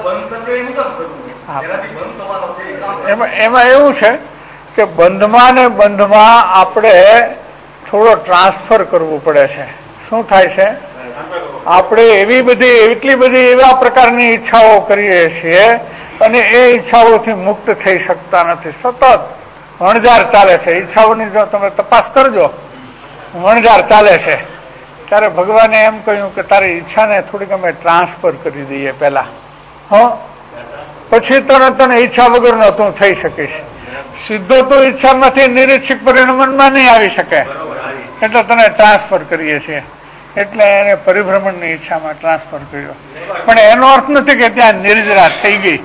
એમાં એવું છે કે બંધમાં ને બંધમાં આપણે થોડો ટ્રાન્સફર કરવું પડે છે. શું થાય છે? આપણે એવી બધી એટલી બધી એવા પ્રકારની ઈચ્છાઓ કરીએ છીએ અને એ ઈચ્છાઓથી મુક્ત થઈ શકતા નથી. સતત વણઝાર ચાલે છે ઈચ્છાઓની. જો તમે તપાસ કરજો, વણઝાર ચાલે છે. ત્યારે ભગવાને એમ કહ્યું કે તારી ઈચ્છાને થોડીક અમે ટ્રાન્સફર કરી દઈએ પેલા, હ પછી તરત તને ઈચ્છા વગરનો તું થઈ શકીશ. સીધો તો ઈચ્છામાંથી નિરીક્ષિક પરિણમનમાં નહીં આવી શકે, એટલે તને ટ્રાન્સફર કરીએ છીએ. એટલે એને પરિભ્રમણની ઈચ્છામાં ટ્રાન્સફર કર્યો. પણ એનો અર્થ નથી કે ત્યાં નિર્જરા થઈ ગઈ.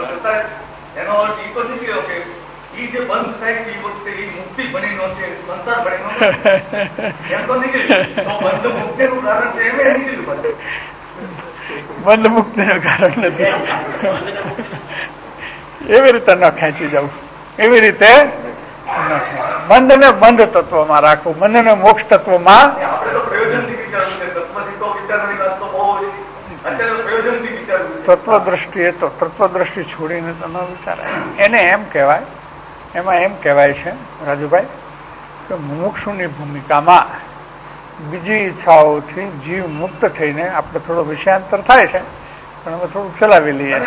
બંધ મુક્તિ નું કારણ નથી. એવી રીતે ન ખેંચી જવું. એવી રીતે બંધ ને બંધ તત્વમાં રાખવું, બંધ ને મોક્ષ તત્વમાં. તત્વ દ્રષ્ટિએ તો તત્વ દ્રષ્ટિ છોડીને તો ન વિચારાય. એને એમ કહેવાય, એમાં એમ કહેવાય છે રાજુભાઈ કે મુમુક્ષુની ભૂમિકામાં બીજી ઈચ્છાઓથી જીવ મુક્ત થઈને, આપણે થોડો વિષયાંતર થાય છે પણ અમે થોડું ચલાવી લઈએ.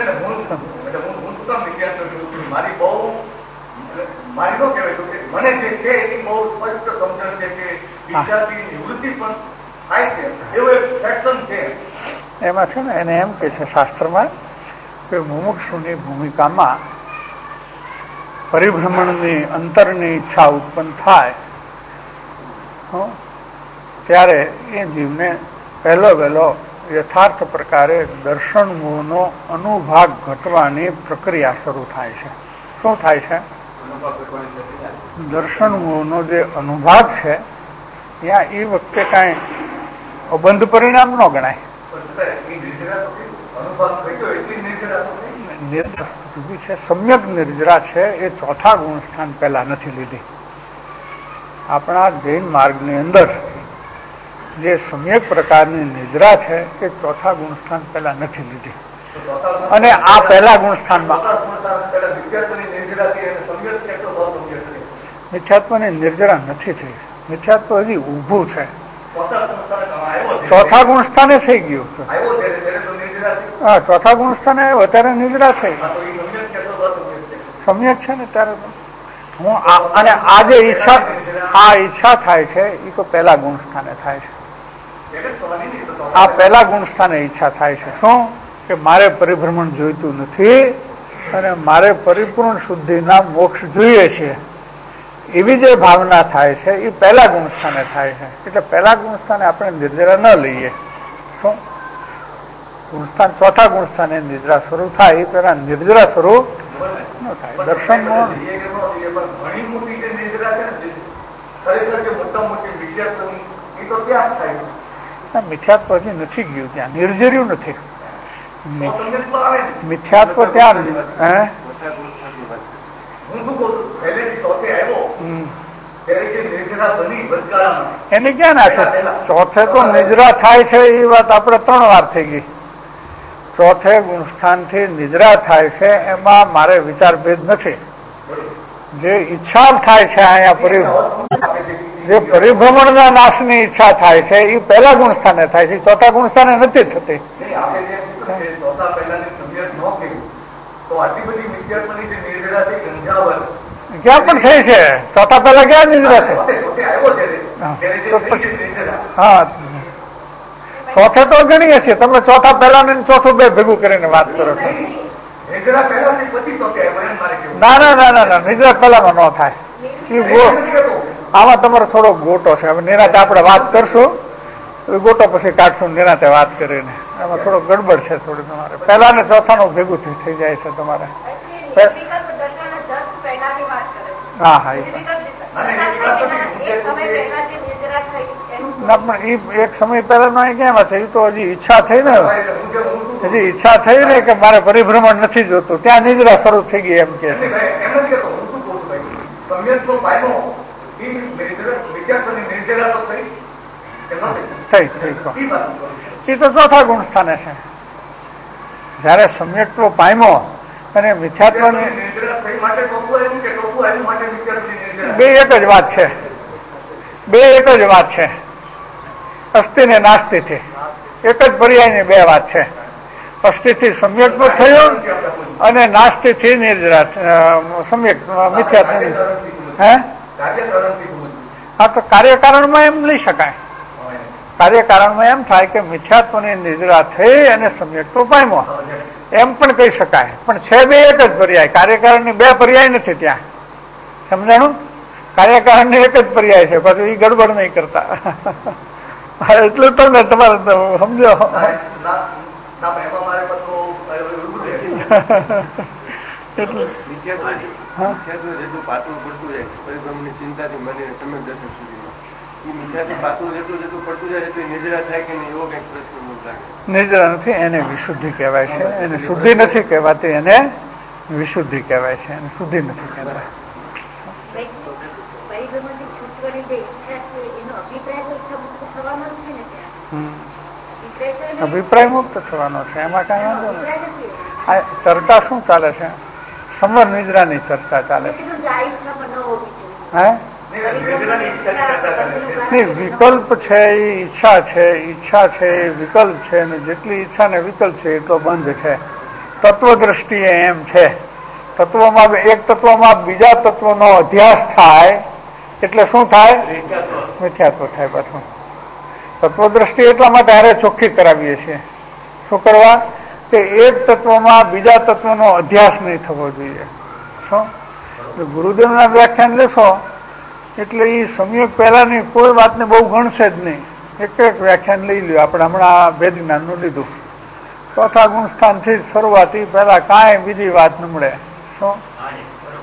એમાં છે ને એને એમ કે છે શાસ્ત્રમાં કે મુમુક્ષુની ભૂમિકામાં પરિભ્રમણની અંતરની ઈચ્છા ઉત્પન્ન થાય ત્યારે એ જીવને પહેલો વહેલો યથાર્થ પ્રકારે દર્શન મોહનો અનુભાગ ઘટવાની પ્રક્રિયા શરૂ થાય છે. શું થાય છે? દર્શનનો જે અનુભાગ છે ત્યાં એ વખતે કાંઈ અબંધ પરિણામ ન ગણાય. છે સમ્યક નિર્જરા છે એ ચોથા ગુણસ્થાન પહેલા નથી લીધી. આપણા જૈન માર્ગની અંદર જે સમ્યક પ્રકારની નિદ્રા છે એ ચોથા ગુણસ્થાન પહેલા નથી લીધી અને આ પહેલા ગુણસ્થાનમાં મિથ્યાત્વની નિર્જરા નથી થઈ. મિથ્યાત્વ હજી ઊભું છે. ચોથા ગુણસ્થાને થઈ ગયું. હા, ચોથા ગુણસ્થાને આવ્યો ત્યારે નિદ્રા થઈ. સમ્યક છે ને ત્યારે હું અને આ જે ઈચ્છા આ ઈચ્છા થાય છે એ તો પહેલા ગુણસ્થાને થાય છે. આ પહેલા ગુણસ્થાને ઈચ્છા થાય છે શું કે મારે પરિભ્રમણ જોઈતું નથી અને મારે પરિપૂર્ણ શુદ્ધિના મોક્ષ જોઈએ છે એવી જે ભાવના થાય છે એ પહેલા ગુણસ્થાને થાય છે. એટલે પહેલા ગુણસ્થાને આપણે નિર્જરા ન લઈએ. શું ગુણસ્થાન ચોથા ગુણસ્થાને નિદ્રા શરૂ થાય એ પહેલા નિર્જરા શરૂ ન થાય. દર્શન મિથ્યાત્વ હજી નથી ગયું ત્યાં, નિર્જર્યું નથી. મિથ્યાત્વ ત્યાં હે એને ક્યાં ના છે? ચોથે તો નિદ્રા થાય છે એ વાત આપણે ત્રણ વાર થઈ ગઈ. ચોથે ગુણસ્થાન થી નિદ્રા થાય છે એમાં મારે વિચાર ભેદ નથી. જે ઈચ્છા થાય છે અહીંયા પરિ જે પરિભ્રમણના નાશની ઈચ્છા થાય છે એ પહેલા ગુણસ્થાને થાય છે, ચોથા ગુણસ્થાને નથી થતી. ક્યાં પણ થઈ છે? ચોથા પહેલા ક્યાં નિદ્રા છે? હા, ચોથે તો ગણીએ છીએ. તમે ચોથા પહેલા ને ચોથું બે ભેગું કરીને વાત કરો છો. ના ના ના ના ના નિદ્રા પહેલામાં ન થાય. આમાં તમારો થોડો ગોટો છે. હવે નિરાતે આપણે વાત કરશું, ગોટો પછી કાઢશું નિરાતે વાત કરીને. એમાં થોડો ગડબડ છે થોડી. તમારે પહેલા ને ચોથા નું ભેગું થઈ જાય છે તમારે. હા હા ના પણ એ એક સમય પહેલા નો કેમ હશે? એ તો હજી ઈચ્છા થઈ ને, હજી ઈચ્છા થઈ ને કે મારે પરિભ્રમણ નથી જોતું, ત્યાં નિદ્રા શરૂ થઈ ગઈ એમ કે થઈ થઈ એ તો ચોથા ગુણ સ્થાને છે. જયારે સમ્યક્ત્વ પામ્યો અને મિથ્યાત્વની બે એક જ વાત છે. બે એક જ વાત છે. અસ્થિ ને નાસ્તિ થી એક જ પર્યાયની બે વાત છે. અસ્થિ થી સમ્યક્ત્વ થયું અને નાસ્તિ થી નિર્જરા સમ્યક મિથ્યાત્વ. હે હા, તો કાર્યકારણમાં એમ લઈ શકાય. કાર્યકારણમાં એમ થાય કે મિથ્યાત્વની નિદ્રા થઈ અને સમ્યક્ત્વ પામ્યો એમ પણ કહી શકાય. પણ છે બે એક જ પર્યાય. કાર્યકારણની બે પર્યાય નથી ત્યાં. સમજાણું? કાર્યકારણ એક જ પર્યાય છે. પાછું એ ગડબડ નહીં કરતા. એટલું તો ને તમારે સમજો. નિદ્રા નથી, એને વિશુદ્ધિ કહેવાય છે. એને શુદ્ધિ નથી કહેવાતી, એને વિશુદ્ધિ કહેવાય છે. એને શુદ્ધિ નથી કહેવાય. અભિપ્રાય મુક્ત થવાનો છે, એમાં કઈ વાંધો નથી. આ ચર્ચા શું ચાલે છે? સમર નિદ્રાની ચર્ચા ચાલે છે. હે વિકલ્પ છે એ ઈચ્છા છે, ઈચ્છા છે એ વિકલ્પ છે, અને જેટલી ઈચ્છા ને વિકલ્પ છે એટલો બંધ છે. તત્વ દ્રષ્ટિએ એમ છે. તત્વમાં એક તત્વમાં બીજા તત્વનો અધ્યાસ થાય એટલે શું થાય? મિથ્યાત્વ થાય. પાછું તત્વ દ્રષ્ટિ એટલા માટે હારે ચોખ્ખી કરાવીએ છીએ. શું કરવા? કે એક તત્વમાં બીજા તત્વનો અધ્યાસ નહીં થવો જોઈએ. શું ગુરુદેવના વ્યાખ્યાન લેશો એટલે એ સમ્યક પહેલાની કોઈ વાતને બહુ ગણશે જ નહીં. એક એક વ્યાખ્યાન લઈ લ્યો. આપણે હમણાં ભેદ જ્ઞાનનું લીધું. ચોથા ગુણસ્થાનથી જ શરૂઆત. એ પહેલા કાંઈ બીજી વાત ન મળે. શું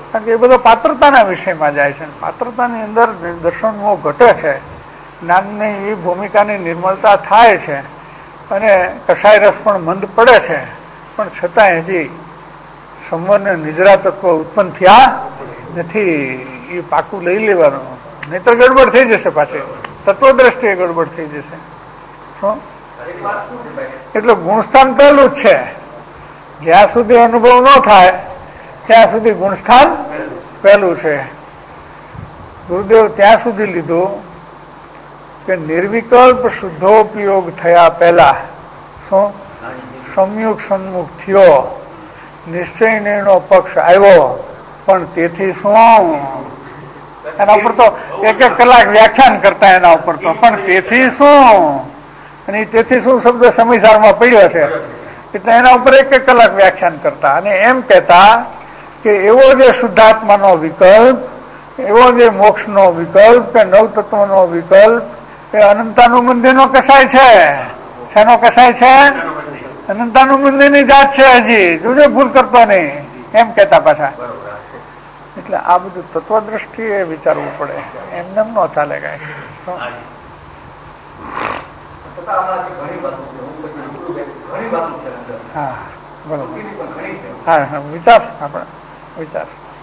કારણ કે એ બધો પાત્રતાના વિષયમાં જાય છે. પાત્રતાની અંદર દર્શન મોહ ઘટે છે, જ્ઞાનની એ ભૂમિકાની નિર્મળતા થાય છે અને કસાય રસ પણ મંદ પડે છે, પણ છતાંય હજી સંવરને નિજરા તત્વ ઉત્પન્ન થયા નથી. એ પાકું લઈ લેવાનું, નહીં તો ગડબડ થઈ જશે, પાછી તત્વ દ્રષ્ટિએ ગડબડ થઈ જશે. શું એટલે ગુણસ્થાન પહેલું જ છે. જ્યાં સુધી અનુભવ ન થાય ત્યાં સુધી ગુણસ્થાન પહેલું છે. ગુરુદેવ ત્યાં સુધી લીધું કે નિર્વિકલ્પ શુદ્ધોપયોગ થયા પહેલા શું સંયુક્ત સન્મુખ થયો, નિશ્ચય નિર્ણય પક્ષ આવ્યો, પણ તેથી શું એના ઉપર તો એક એક કલાક વ્યાખ્યાન કરતા એના ઉપર તો, પણ તેથી શું, અને તેથી શું શબ્દ સમયસારમાં પડ્યો છે એટલે એના ઉપર એક એક કલાક વ્યાખ્યાન કરતા અને એમ કહેતા કે એવો જે શુદ્ધાત્માનો વિકલ્પ, એવો જે મોક્ષનો વિકલ્પ કે નવ તત્વનો વિકલ્પ એ અનંતાનુબંધીનો કસાય છે. શેનો કસાય છે? અનંતાનુબંધીની જાત છે. હજી જોજો ભૂલ કરતો નહીં, એમ કહેતા પાછા. એટલે આ બધું તત્વ દ્રષ્ટિએ વિચારવું પડે, એમને ન ચાલે કઈ. હા બરોબર. હા હા વિચાર આપણે વિચાર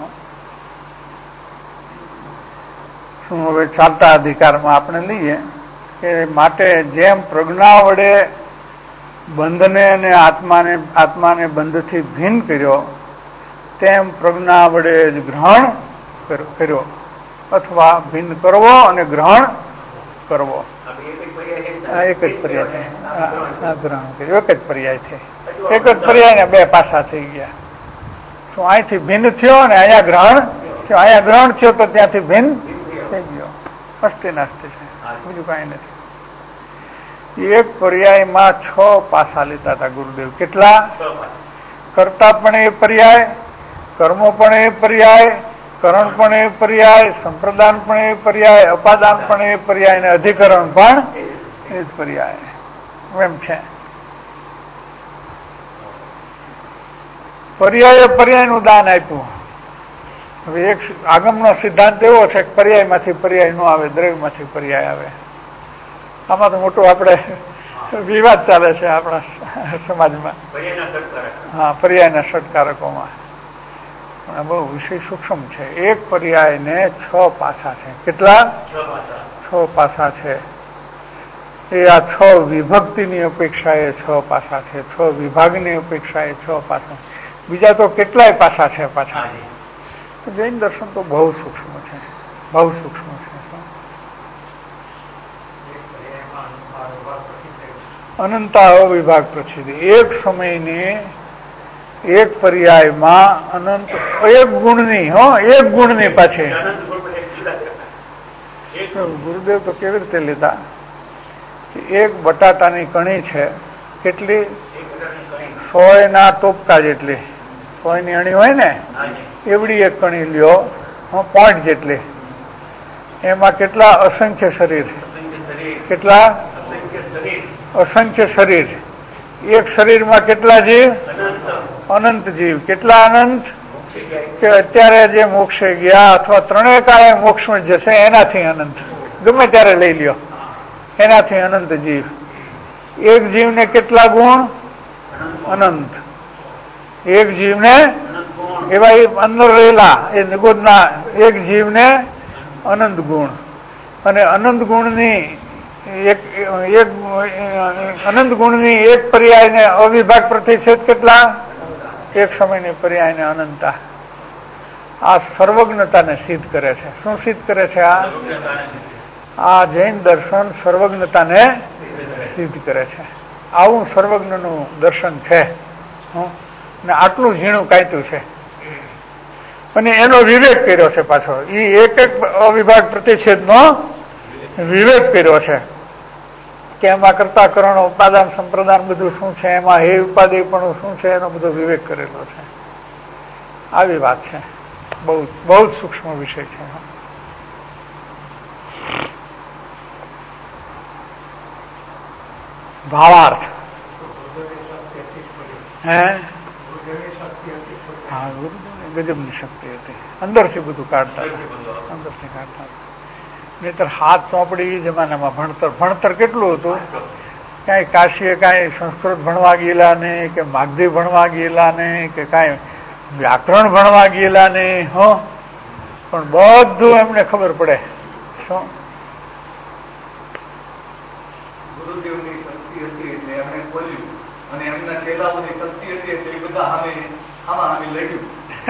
શું હવે ચાલતા અધિકારમાં આપણે લઈએ કે માટે જેમ પ્રજ્ઞા વડે બંધને અને આત્માને આત્માને બંધથી ભિન્ન કર્યો, તેમ પ્રજ્ઞા વડે જ ગ્રહણ કર્યો અથવા ભિન્ન કરવો અને ગ્રહણ કરવો. એક જ પર્યાય ગ્રહણ કર્યું, એક જ પર્યાય છે. એક જ પર્યાય બે પાસા થઈ ગયા. શું અહીંથી ભિન્ન થયો અને અહીંયા ગ્રહણ થયો, અહીંયા ગ્રહણ થયો તો ત્યાંથી ભિન્ન થઈ ગયો. અસ્તિ નાસ્તિ છે, બીજું કઈ નથી. એક પર્યાયમાં છ પાસા લીધા હતા ગુરુદેવ. કેટલા? કરતા પણ એ પર્યાય, કર્મો પણ એ પર્યાય, કરણ પણ એ પર્યાય, સંપ્રદાન પણ એ પર્યાય, અપાદાન પણ એ પર્યાય અને અધિકરણ પણ એ જ પર્યાય એમ છે. પર્યાય પર્યાયનું દાન આપ્યું. હવે એક આગમનો સિદ્ધાંત એવો છે કે પર્યાયમાંથી પર્યાય ન આવે, દ્રવ્યમાંથી પર્યાય આવે. આમાં તો મોટો આપણે વિવાદ ચાલે છે આપણા સમાજમાં. હા, પર્યાયના ષટકારકોમાં બહુ વિષય સૂક્ષ્મ છે. એક પર્યાયને છ પાસા છે. કેટલા? છ પાસા છે. એ આ છ વિભક્તિની અપેક્ષાએ છ પાસા છે, છ વિભાગની અપેક્ષાએ છ પાસા. બીજા તો કેટલાય પાસા છે પાછા. જૈન દર્શન તો બહુ સૂક્ષ્મ છે, બહુ સૂક્ષ્મ છે. અનંતા અવિભાગ પ્રસિદ્ધિ. એક સમયની એક પર્યાયમાં અનંત એક ગુણની હો એક ગુણની પાછી. ગુરુદેવ તો કેવી રીતે લીધા? એક બટાટાની કણી છે, કેટલી? સોય ના ટોપકા જેટલી. સોય ની અણી હોય ને એવડી એક કણી લ્યો, પોઈન્ટ જેટલી. એમાં કેટલા? અસંખ્ય શરીર. કેટલા? અસંખ્ય શરીર. એક શરીરમાં કેટલા જીવ? અનંત જીવ. કેટલા અનંત? કે અત્યારે જે મોક્ષે ગયા અથવા ત્રણેય કાળે મોક્ષમાં જશે એનાથી અનંત, ગમે ત્યારે લઈ લ્યો, એનાથી અનંત જીવ. એક જીવને કેટલા ગુણ? અનંત. એક જીવને એવા અંદર રહેલા એ નિગોદના એક જીવને અનંત ગુણ. અને અનંત ગુણની એક એક અનંત ગુણની એક પર્યાયને અવિભાગ પ્રતિષેધ કેટલા? એક સમયની પર્યાયને અનંતા. આ સર્વજ્ઞતાને સિદ્ધ કરે છે. શું સિદ્ધ કરે છે? આ આ જૈન દર્શન સર્વજ્ઞતાને સિદ્ધ કરે છે. આવું સર્વજ્ઞનું દર્શન છે ને આટલું ઝીણું કાંટ્યું છે અને એનો વિવેક કર્યો છે પાછો. એ એક એક અવિભાગ પ્રતિષેધનો વિવેક કર્યો છે કે એમાં કરતા કરણો, ઉપાદાન, સંપ્રદાન બધું શું છે, એમાં હે ઉપાધિ પણ શું છે, એનો બધો વિવેક કરેલો છે. આવી વાત છે. બહુ બહુ જ સૂક્ષ્મ વિષય છે. ભાવાર્થ હે હા, ગુરુદેવની ગજબની શક્તિ હતી, અંદરથી બધું કાઢતા અંદરથી કાઢતા નહીતર હાથ ચોપડી જમાનામાં ભણતર ભણતર કેટલું હતું, કાંઈ કાશીએ કાંઈ સંસ્કૃત ભણવા ગયેલા નહીં, કે માગધી ભણવા ગયેલા નહીં, કે કાંઈ વ્યાકરણ ભણવા ગયેલા નહીં, હો, પણ બધું એમને ખબર પડે. શું
ગુરુદેવની શક્તિ હતી એટલે એમણે બોલ્યું, અને એમના ચેલાઓની શક્તિ હતી એટલે એ બધા સામે આમાં સામે લડ્યું.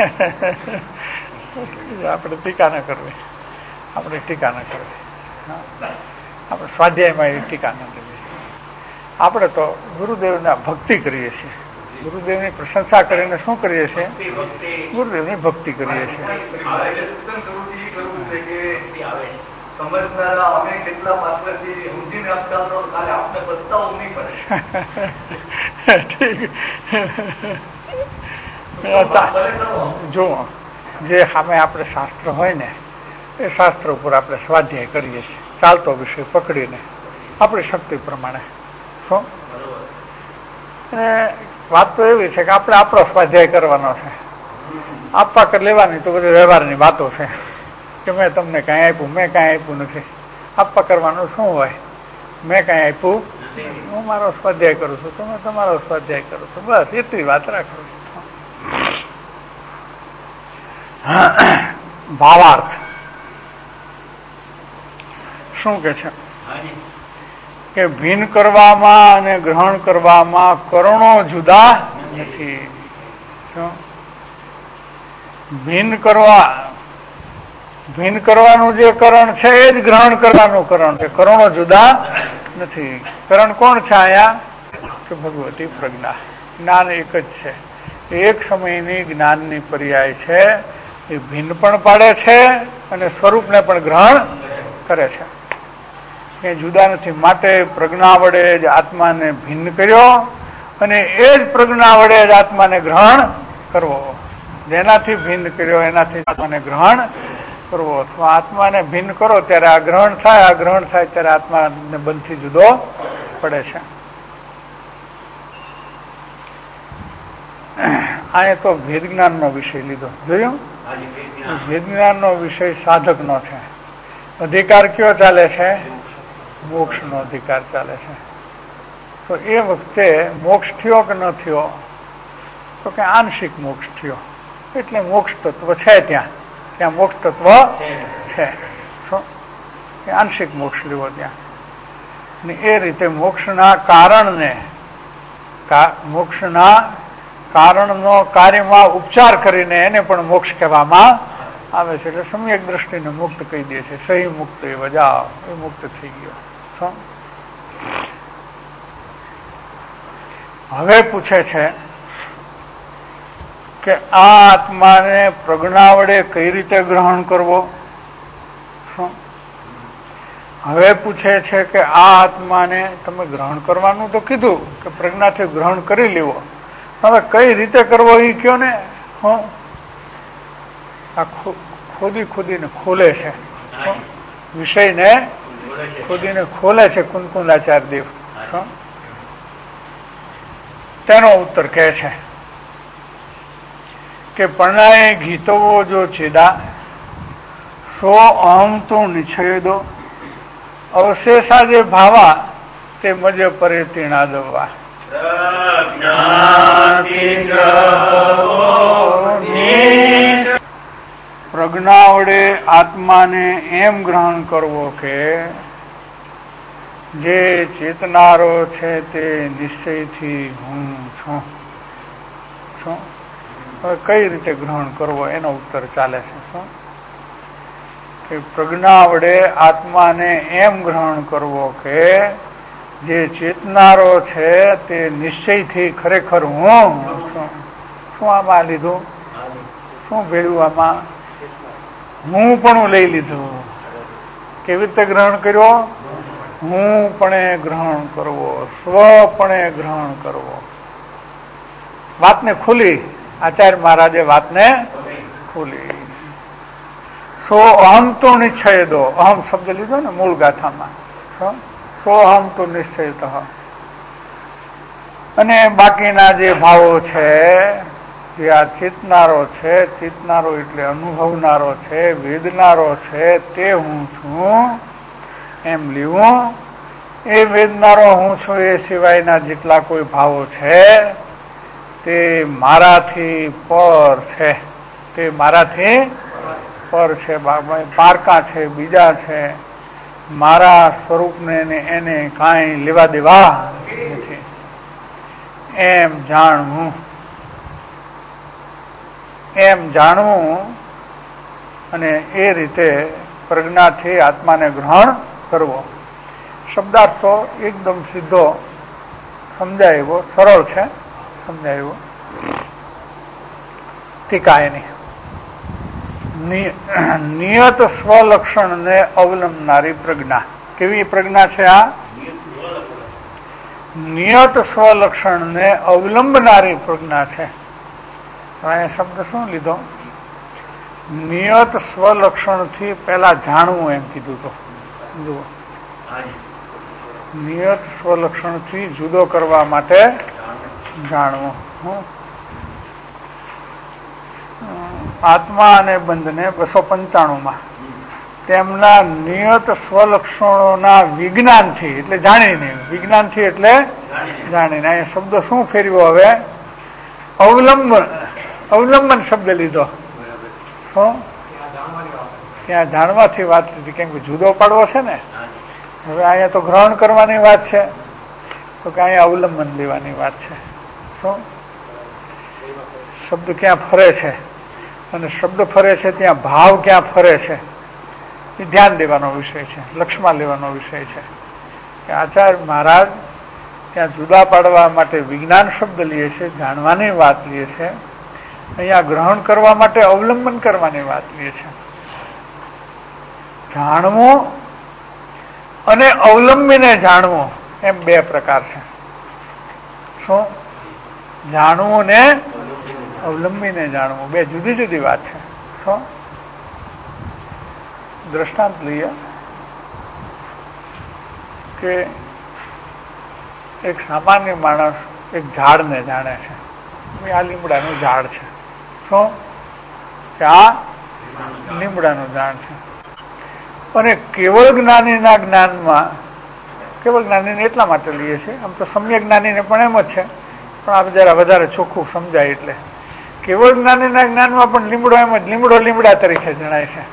આપણે ટીકા ન કરવી, આપણે ટીકા ન કરવી, આપણે સ્વાધ્યાયમાં એ ટીકા ન કરવી. આપણે તો ગુરુદેવના ભક્તિ કરીએ છીએ, ગુરુદેવની પ્રશંસા કરીને શું કરીએ છીએ, ગુરુદેવની ભક્તિ કરીએ છીએ. જો જે સામે આપણે શાસ્ત્ર હોય ને એ શાસ્ત્ર ઉપર આપણે સ્વાધ્યાય કરીએ છીએ, ચાલતો વિષય પકડીને આપણી શક્તિ પ્રમાણે. શું અને વાત તો એવી છે કે આપણે આપણો સ્વાધ્યાય કરવાનો છે, આપવા કરી લેવાની તો બધી વ્યવહારની વાતો છે કે મેં તમને કાંઈ આપ્યું, મેં કાંઈ આપ્યું નથી. આપવા કરવાનું શું હોય, મેં કાંઈ આપ્યું, હું મારો સ્વાધ્યાય કરું છું, તમે તમારો સ્વાધ્યાય કરો છો, બસ એટલી વાત રાખો. ભાવાર્થ શું કે છે કે ભિન્ન કરવામાં અને ગ્રહણ કરવામાં કરણો જુદા નથી. શું ભિન્ન કરવા, ભિન્ન કરવાનું જે કરણ છે એ જ ગ્રહણ કરવાનું કરણ છે, કરણો જુદા નથી. કરણ કોણ છે અહીંયા, કે ભગવતી પ્રજ્ઞા, જ્ઞાન એક જ છે, એક સમયની જ્ઞાનની પર્યાય છે, એ ભિન્ન પણ પાડે છે અને સ્વરૂપને પણ ગ્રહણ કરે છે, એ જુદા નથી. માટે પ્રજ્ઞા વડે જ આત્માને ભિન્ન કર્યો અને એ જ પ્રજ્ઞા વડે જ આત્માને ગ્રહણ કરવો. જેનાથી ભિન્ન કર્યો એનાથી આત્માને ગ્રહણ કરવો. અથવા આત્માને ભિન્ન કરો ત્યારે આ ગ્રહણ થાય, આ ગ્રહણ થાય ત્યારે આત્માને બંધથી જુદો પડે છે. અહીંયા તો ભેદ જ્ઞાનનો વિષય લીધો, જોયું? ભેદ જ્ઞાનનો વિષય સાધકનો છે. અધિકાર કયો ચાલે છે, મોક્ષનો અધિકાર ચાલે છે. તો એ વખતે મોક્ષ થયો કે ન થયો, તો કે આંશિક મોક્ષ થયો, એટલે મોક્ષ તત્વ છે ત્યાં, ત્યાં મોક્ષ તત્વ છે. શું એ આંશિક મોક્ષ લેવો ત્યાં. અને એ રીતે મોક્ષના કારણને, મોક્ષના કારણનો કાર્યમાં ઉપચાર કરીને એને પણ મોક્ષ કહેવામાં આવે છે. એટલે સમ્યક દ્રષ્ટિને મુક્ત કહી દે છે, સહી મુક્ત એ વજાવ, એ મુક્ત થઈ ગયો. શું હવે પૂછે છે કે આ આત્માને પ્રજ્ઞા વડે કઈ રીતે ગ્રહણ કરવો. શું હવે પૂછે છે કે આ આત્માને તમે ગ્રહણ કરવાનું તો કીધું કે પ્રજ્ઞાથી ગ્રહણ કરી લેવો, હવે કઈ રીતે કરવો એ કયો ને. હું આ ખોદી ખોદીને ખોલે છે, વિષયને ખોદીને ખોલે છે કુંકુલાચાર્ય દેવ. તેનો ઉત્તર કહે છે કે પરણાએ ગીતવો જો છેદા સો અહમ તો નિશ્ચયદો અવશેષા જે ભાવા તે મજ પરે તીણા દવા. પ્રજ્ઞા વડે આત્માને એમ ગ્રહણ કરવો કે જે ચેતનારો છે તે નિશ્ચયથી હું છું. શું હવે કઈ રીતે ગ્રહણ કરવો એનો ઉત્તર ચાલે છે. શું કે પ્રજ્ઞા વડે આત્માને એમ ગ્રહણ કરવો કે જે ચેતનારો છે તે નિશ્ચયથી ખરેખર હું છું. શું આમાં લીધું, શું ભેળ્યું આમાં, હું પણ લઈ લીધું. કેવી રીતે ગ્રહણ કર્યો, હું પણ ગ્રહણ કરવો, સ્વપણે ગ્રહણ કરવો. વાતને ખુલી, આચાર્ય મહારાજે વાતને ખુલી. સો અહમ તો નિશ્ચય દો, અહમ શબ્દ લીધો ને મૂળ ગાથામાં, સો અહમ તો નિશ્ચય. અને બાકીના જે ભાવો છે જે આ ચેતનારો છે, ચેતનારો એટલે અનુભવનારો છે, વેદનારો છે, તે હું છું એમ લેવું. એ વેદનારો હું છું એ સિવાયના જેટલા કોઈ ભાવો છે તે મારાથી પર છે, તે મારાથી પર છે, પારકા છે, બીજા છે. મારા સ્વરૂપને એને કાંઈ લેવા દેવા નથી એમ જાણવું. એમ જાણવું અને એ રીતે પ્રજ્ઞાથી આત્માને ગ્રહણ કરવો. શબ્દાર્થ તો એકદમ સીધો સમજાય એવો, સરળ છે સમજાય એવો. ટીકા એની નિયત સ્વલક્ષણને અવલંબનારી પ્રજ્ઞા. કેવી પ્રજ્ઞા છે આ? નિયત સ્વલક્ષણને અવલંબનારી પ્રજ્ઞા છે. અહીંયા શબ્દ શું લીધો? નિયત સ્વલક્ષણથી પેલા જાણવું એમ કીધું. તો જુઓ, નિયત સ્વલક્ષણથી જુદો કરવા માટે જાણવું. આત્મા અને બંધને બસો પંચાણું માં તેમના નિયત સ્વલક્ષણોના વિજ્ઞાનથી એટલે જાણીને, વિજ્ઞાનથી એટલે જાણીને. અહીંયા શબ્દ શું ફેરવ્યો હવે? અવલંબન. અવલંબન શબ્દ લીધો. શું? ત્યાં જાણવાથી વાત લીધી, કેમ કે જુદો પાડવો છે ને. હવે અહીંયા તો ગ્રહણ કરવાની વાત છે, તો કે અહીંયા અવલંબન લેવાની વાત છે. શું? શબ્દ ક્યાં ફરે છે અને શબ્દ ફરે છે ત્યાં ભાવ ક્યાં ફરે છે એ ધ્યાન દેવાનો વિષય છે, લક્ષમાં લેવાનો વિષય છે. કે આચાર્ય મહારાજ ત્યાં જુદા પાડવા માટે વિજ્ઞાન શબ્દ લે છે, જાણવાની વાત લે છે. અહીંયા ગ્રહણ કરવા માટે અવલંબન કરવાની વાત લે છે. જાણવું અને અવલંબીને જાણવું એમ બે પ્રકાર છે. શું? જાણવું ને અવલંબીને જાણવું બે જુદી જુદી વાત છે. શું? દ્રષ્ટાંત લઈએ કે એક સામાન્ય માણસ એક ઝાડને જાણે છે. આ લીમડાનું ઝાડ છે. શું? કે આ લીમડાનું ઝાડ છે. અને કેવળ જ્ઞાનીના જ્ઞાનમાં, કેવળ જ્ઞાનીને એટલા માટે લઈએ છીએ, આમ તો સમ્યક જ્ઞાનીને પણ એમ જ છે, પણ આ જરા વધારે ચોખ્ખું સમજાય એટલે. કેવળ જ્ઞાનીના જ્ઞાનમાં પણ લીમડો એમ જ લીમડો લીમડા તરીકે જણાય છે.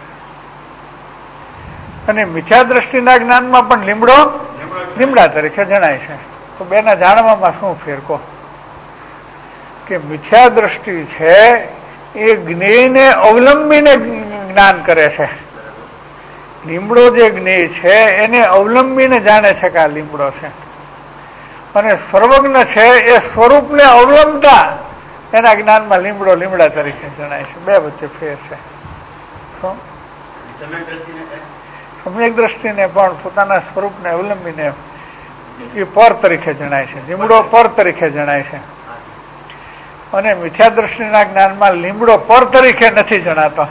અને મિથ્યા દ્રષ્ટિના જ્ઞાનમાં પણ લીમડો લીમડા તરીકે જણાય છે. તો બેના જાણવામાં શું ફેર કહો? કે મિથ્યા દ્રષ્ટિ છે એ જ્ઞેયને અવલંબીને જ્ઞાન કરે છે. લીમડો જે જ્ઞેય છે એને અવલંબીને જાણે છે કે આ લીમડો છે. અને સર્વજ્ઞ છે એ સ્વરૂપને અવલંબતા એના જ્ઞાનમાં લીમડો લીમડા તરીકે જણાય છે. બે વચ્ચે ફેર છે. શું? સમ્યક દ્રષ્ટિને પણ પોતાના સ્વરૂપને અવલંબીને એ પર તરીકે જણાય છે, લીમડો પર તરીકે જણાય છે. અને મિથ્યા દ્રષ્ટિના જ્ઞાનમાં લીમડો પર તરીકે નથી જણાતો,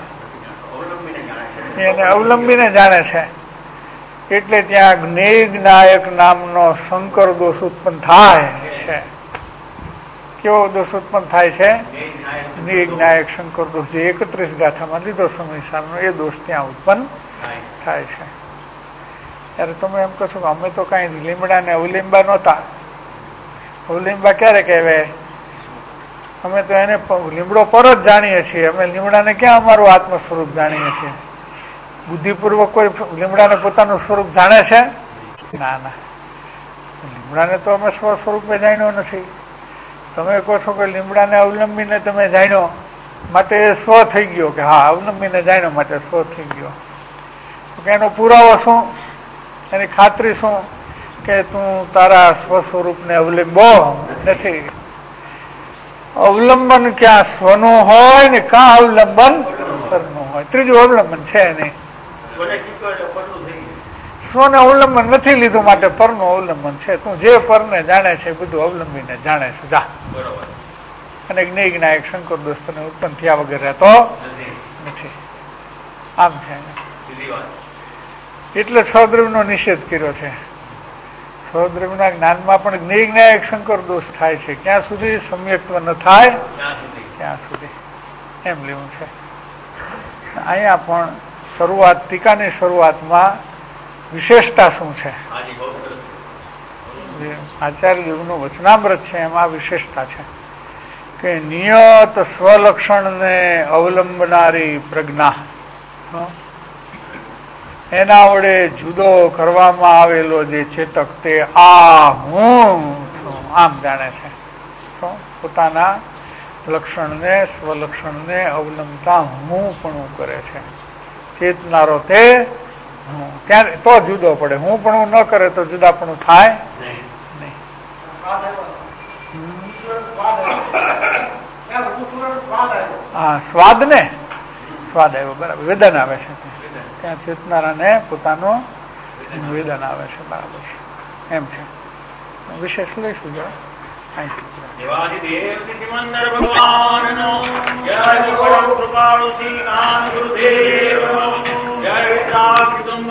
એને અવલંબીને જાણે છે. એટલે ત્યાં જ્ઞેય જ્ઞાયક નામનો શંકર દોષ ઉત્પન્ન થાય છે. કેવો દોષ ઉત્પન્ન થાય છે? જ્ઞેય જ્ઞાયક શંકર દોષ, જે એકત્રીસ ગાથામાં લીધો સમયસારનો, એ દોષ ત્યાં ઉત્પન્ન થાય છે. ત્યારે તમે એમ કહો છો કે અમે તો કઈ લીમડા ને અવલિંબા નહોતા. અવલિંબા ક્યારે કહેવાય? અમે તો એને લીમડો પર જ જાણીએ છીએ. અમે લીમડાને ક્યાં અમારું આત્મ સ્વરૂપ જાણીએ છીએ? બુદ્ધિપૂર્વક કોઈ લીમડાને પોતાનું સ્વરૂપ જાણે છે? ના ના, લીમડાને તો અમે સ્વ સ્વરૂપે જાણ્યો નથી. તમે કહો છો કે લીમડાને અવલંબીને તમે જાણ્યો માટે એ સ્વ થઈ ગયો, કે હા અવલંબીને જાણ્યો માટે સ્વ થઈ ગયો. એનો પુરાવો શું? એની ખાતરી શું? કે તું તારા સ્વ સ્વરૂપને અવલંબો નથી. અવલંબન ક્યાં સ્વનું હોય ને ક્યાં અવલંબન પરનું હોય. ત્રીજું અવલંબન છે નહીં. સ્વને અવલંબન નથી લીધું માટે પરનું અવલંબન છે. તું જે પરને જાણે છે બધું અવલંબીને જાણે છે. જા. અને જ્ઞેય જ્ઞાયક શંકર દોસ્તને ઉત્પન્ન થયા વગર રહેતો નથી. આમ છે. એટલે છ દ્રવ્યનો નિષેધ કર્યો છે. છ દ્રવ્યના જ્ઞાનમાં પણ જ્ઞેય જ્ઞાયક શંકર દોષ થાય છે. ક્યાં સુધી સમ્યક્ત્વ ન થાય ત્યાં સુધી એમ લેવું છે. અહીંયા પણ શરૂઆત ટીકાની શરૂઆતમાં વિશેષતા શું છે? આચાર્ય દેવનું વચનામૃત છે એમાં વિશેષતા છે કે નિયત સ્વલક્ષણને અવલંબનારી પ્રજ્ઞા, એના વડે જુદો કરવામાં આવેલો જે ચેતક તે આ હું છું આમ જાણે છે. પોતાના લક્ષણને સ્વલક્ષણને અવલંબતા હું પણ કરે છે. ચેતનારો તે હું, ત્યારે તો જુદો પડે. હું પણ ન કરે તો જુદાપણું થાય નહીં. હા, સ્વાદ ને સ્વાદ આવ્યો, બરાબર. વેદન આવે છે ત્યાં ચેતનારાને પોતાનું વેદન આવે છે, બરાબર એમ છે. વિશેષ લઈશું જો. Thank you.